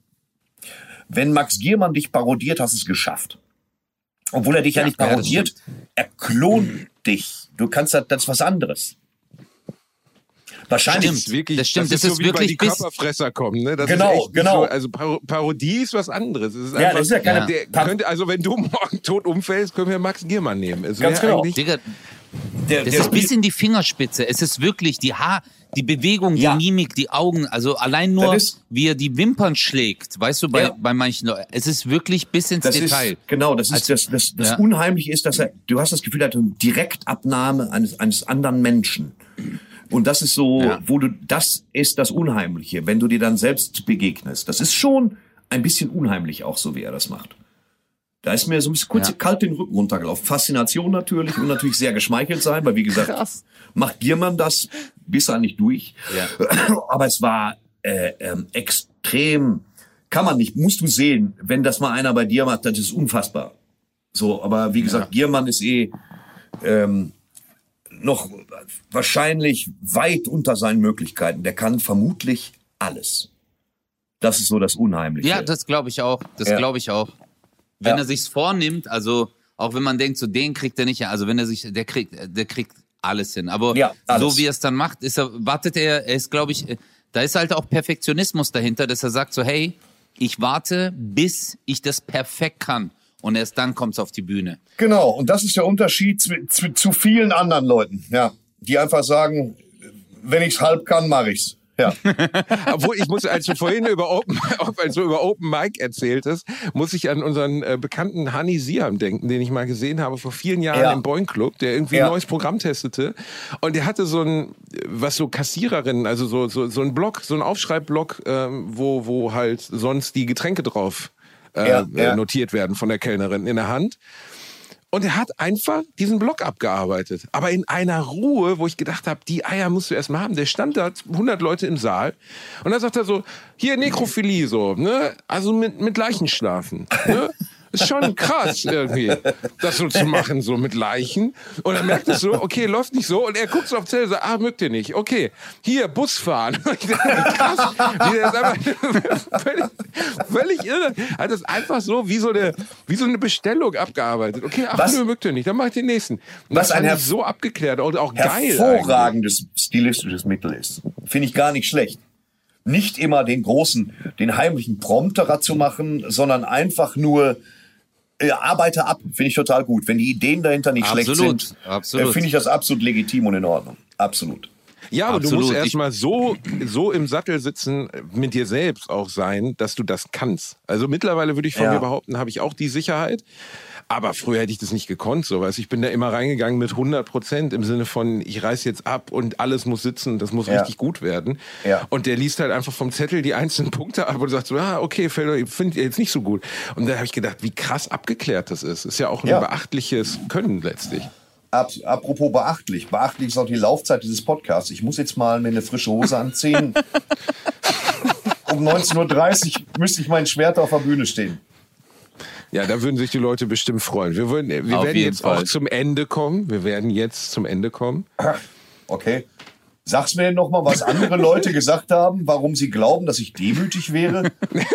wenn Max Giermann dich parodiert, hast du es geschafft. Obwohl er dich ja, Ja, nicht ja, das parodiert, er klont dich. Du kannst das, das ist was anderes. Wahrscheinlich. Das ist wirklich, das stimmt, das das ist ist so wie bei wirklich die bis- Körperfresser kommen. Ne? Das Genau, ist echt genau. So, also Par Parodie ist was anderes. Es ist Ja, einfach, das ist ja keine- der Par- könnte, also wenn du morgen tot umfällst, können wir Max Giermann nehmen. Es Ganz wär genau. eigentlich- Digga, der, das der, ist bis in die Fingerspitze. Es ist wirklich die Haar, die Bewegung, die Ja. Mimik, die Augen. Also allein nur, Das ist- wie er die Wimpern schlägt. Weißt du, bei, Ja. bei manchen Leuten. Es ist wirklich bis ins das Detail. ist, genau, das ist, Also, das, das, das ja. Unheimliche ist, dass er, du hast das Gefühl, er hat eine Direktabnahme eines, eines anderen Menschen. Und das ist so, Ja. wo du, das ist das Unheimliche, wenn du dir dann selbst begegnest. Das ist schon ein bisschen unheimlich auch so, wie er das macht. Da ist mir so ein bisschen kurz ja. kalt den Rücken runtergelaufen. Faszination natürlich und natürlich sehr geschmeichelt sein, weil wie gesagt, Krass. macht Giermann das bis eigentlich durch. Ja. Aber es war äh, ähm, extrem, kann man nicht, musst du sehen, wenn das mal einer bei dir macht, das ist unfassbar. So, aber wie gesagt, ja. Giermann ist eh ähm, noch wahrscheinlich weit unter seinen Möglichkeiten. Der kann vermutlich alles. Das ist so das Unheimliche. Ja, das glaube ich auch. Das ja. glaube ich auch. Wenn ja. er sich's vornimmt, also auch wenn man denkt, so den kriegt er nicht, also wenn er sich, der kriegt, der kriegt alles hin. Aber ja, alles. So wie er es dann macht, ist er, wartet er, er ist, glaube ich, da ist halt auch Perfektionismus dahinter, dass er sagt so, hey, ich warte, bis ich das perfekt kann. Und erst dann kommt's auf die Bühne. Genau, und das ist der Unterschied zu, zu, zu vielen anderen Leuten, ja, die einfach sagen, wenn ich's halb kann, mache ich's. Ja. Obwohl ich muss, als du vorhin über Open, als du über Open Mic erzähltest, muss ich an unseren äh, bekannten Hani Siam denken, den ich mal gesehen habe vor vielen Jahren ja. im Boing Club, der irgendwie ja. ein neues Programm testete. Und der hatte so ein, was so Kassiererinnen, also so so so ein Blog, so ein Aufschreibblock, ähm, wo wo halt sonst die Getränke drauf äh, ja, ja. notiert werden von der Kellnerin in der Hand. Und er hat einfach diesen Block abgearbeitet. Aber in einer Ruhe, wo ich gedacht habe, die Eier musst du erst mal haben. Der stand da, hundert Leute im Saal. Und dann sagt er so, hier Nekrophilie so, ne? Also mit, mit Leichen schlafen, ne? Ist schon krass irgendwie, das so zu machen, so mit Leichen. Und dann merkt es so, okay, läuft nicht so. Und er guckt so auf Zettel und sagt, ah, mögt ihr nicht. Okay, hier, Bus fahren. Und ich dachte, krass, wie der ist einfach völlig, völlig irre. Hat das einfach so wie so eine, wie so eine Bestellung abgearbeitet. Okay, ach, was, nö, mögt ihr nicht, dann mach ich den nächsten. Und was das ein so abgeklärt und auch geil. Hervorragendes stilistisches Mittel ist. Finde ich gar nicht schlecht. Nicht immer den großen, den heimlichen Prompterer zu machen, sondern einfach nur arbeite ab, finde ich total gut. Wenn die Ideen dahinter nicht absolut, schlecht sind, absolut. finde ich das absolut legitim und in Ordnung. Absolut. Ja, aber absolut. du musst erstmal so, so im Sattel sitzen, mit dir selbst auch sein, dass du das kannst. Also mittlerweile würde ich von ja. mir behaupten, habe ich auch die Sicherheit. Aber früher hätte ich das nicht gekonnt, so weißt. Ich bin da immer reingegangen mit hundert Prozent im Sinne von, ich reiß jetzt ab und alles muss sitzen, das muss ja. richtig gut werden. Ja. Und der liest halt einfach vom Zettel die einzelnen Punkte ab und sagt so, ah, okay, finde ich jetzt nicht so gut. Und da habe ich gedacht, wie krass abgeklärt das ist. Ist ja auch ein ja. beachtliches Können letztlich. Ab, apropos beachtlich. Beachtlich ist auch die Laufzeit dieses Podcasts. Ich muss jetzt mal mir eine frische Hose anziehen. Um neunzehn Uhr dreißig müsste ich mein Schwert auf der Bühne stehen. Ja, da würden sich die Leute bestimmt freuen. Wir, würden, wir werden jetzt Fall. auch zum Ende kommen. Wir werden jetzt zum Ende kommen. Okay. Sag's mir noch mal, was andere Leute gesagt haben, warum sie glauben, dass ich demütig wäre.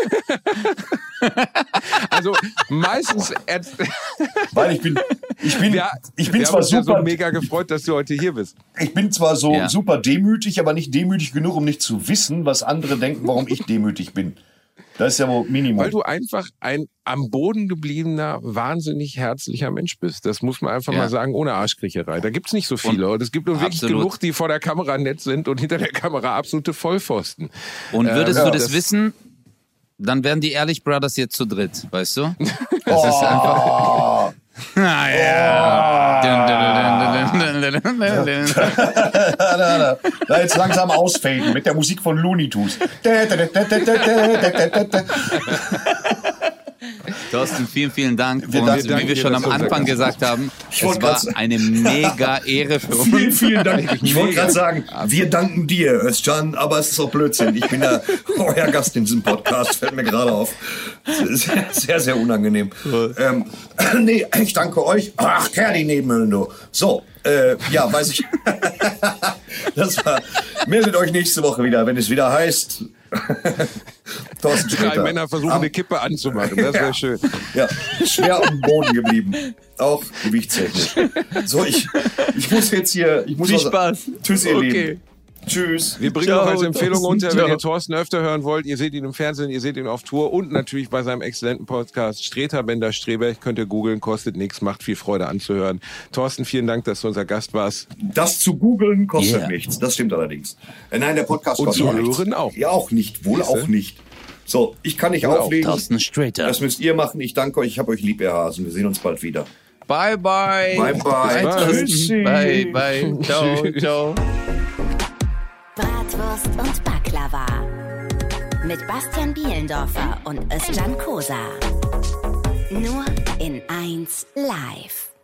Also meistens... Weil ich bin, ich bin, wir, ich bin wir zwar haben uns super... Ja so mega gefreut, dass du heute hier bist. Ich bin zwar so ja. super demütig, aber nicht demütig genug, um nicht zu wissen, was andere denken, warum ich demütig bin. Das ist ja wohl Minimum. Weil du einfach ein am Boden gebliebener, wahnsinnig herzlicher Mensch bist. Das muss man einfach ja. mal sagen, ohne Arschkriecherei. Da gibt's nicht so viele. Und es gibt nur wirklich absolut. genug, die vor der Kamera nett sind und hinter der Kamera absolute Vollpfosten. Und würdest ähm, du das, das wissen, dann wären die Ehrlich Brothers jetzt zu dritt, weißt du? Das oh. ist einfach... Ah, ja. Da jetzt langsam ausfaden mit der Musik von Looney Tunes. Thorsten, vielen, vielen Dank. Wir und wie wir schon am Anfang gesagt haben, es war eine mega Ehre für uns. Vielen, vielen Dank. Ich wollte gerade sagen, wir danken dir, Özcan, aber es ist auch Blödsinn. Ich bin ja euer Gast in diesem Podcast, fällt mir gerade auf. Sehr, sehr, sehr unangenehm. Ähm, nee, ich danke euch. Ach, Kerli Nebenmühlen, du. So, äh, ja, weiß ich. Das war, meldet euch nächste Woche wieder, wenn es wieder heißt... Thorsten Sträter. Drei Männer versuchen, Am- eine Kippe anzumachen. Das wäre ja. schön. Ja, schwer auf dem Boden geblieben. Auch gewichtstechnisch. So, ich, ich muss jetzt hier... Ich muss Viel Spaß. Tschüss, ihr okay. Lieben. Tschüss. Wir bringen Ciao, noch als Empfehlung Thorsten, unter, ciao. wenn ihr Thorsten öfter hören wollt, ihr seht ihn im Fernsehen, ihr seht ihn auf Tour und natürlich bei seinem exzellenten Podcast Streter Bender Streberg. Könnt ihr googeln, kostet nichts, macht viel Freude anzuhören. Thorsten, vielen Dank, dass du unser Gast warst. Das zu googeln kostet yeah. nichts, das stimmt allerdings. Äh, nein, der Podcast und kostet zu nichts. hören auch. Ja, auch nicht, wohl Siehste? auch nicht. So, ich kann nicht wohl auflegen. Thorsten Sträter. Das müsst ihr machen. Ich danke euch, ich hab euch lieb, ihr Hasen. Wir sehen uns bald wieder. Bye, bye. Bye, bye. Bye, bye. bye. Ciao, ciao. Bratwurst und Baklava. Mit Bastian Bielendorfer und Özcan Kosa. Nur in eins Live.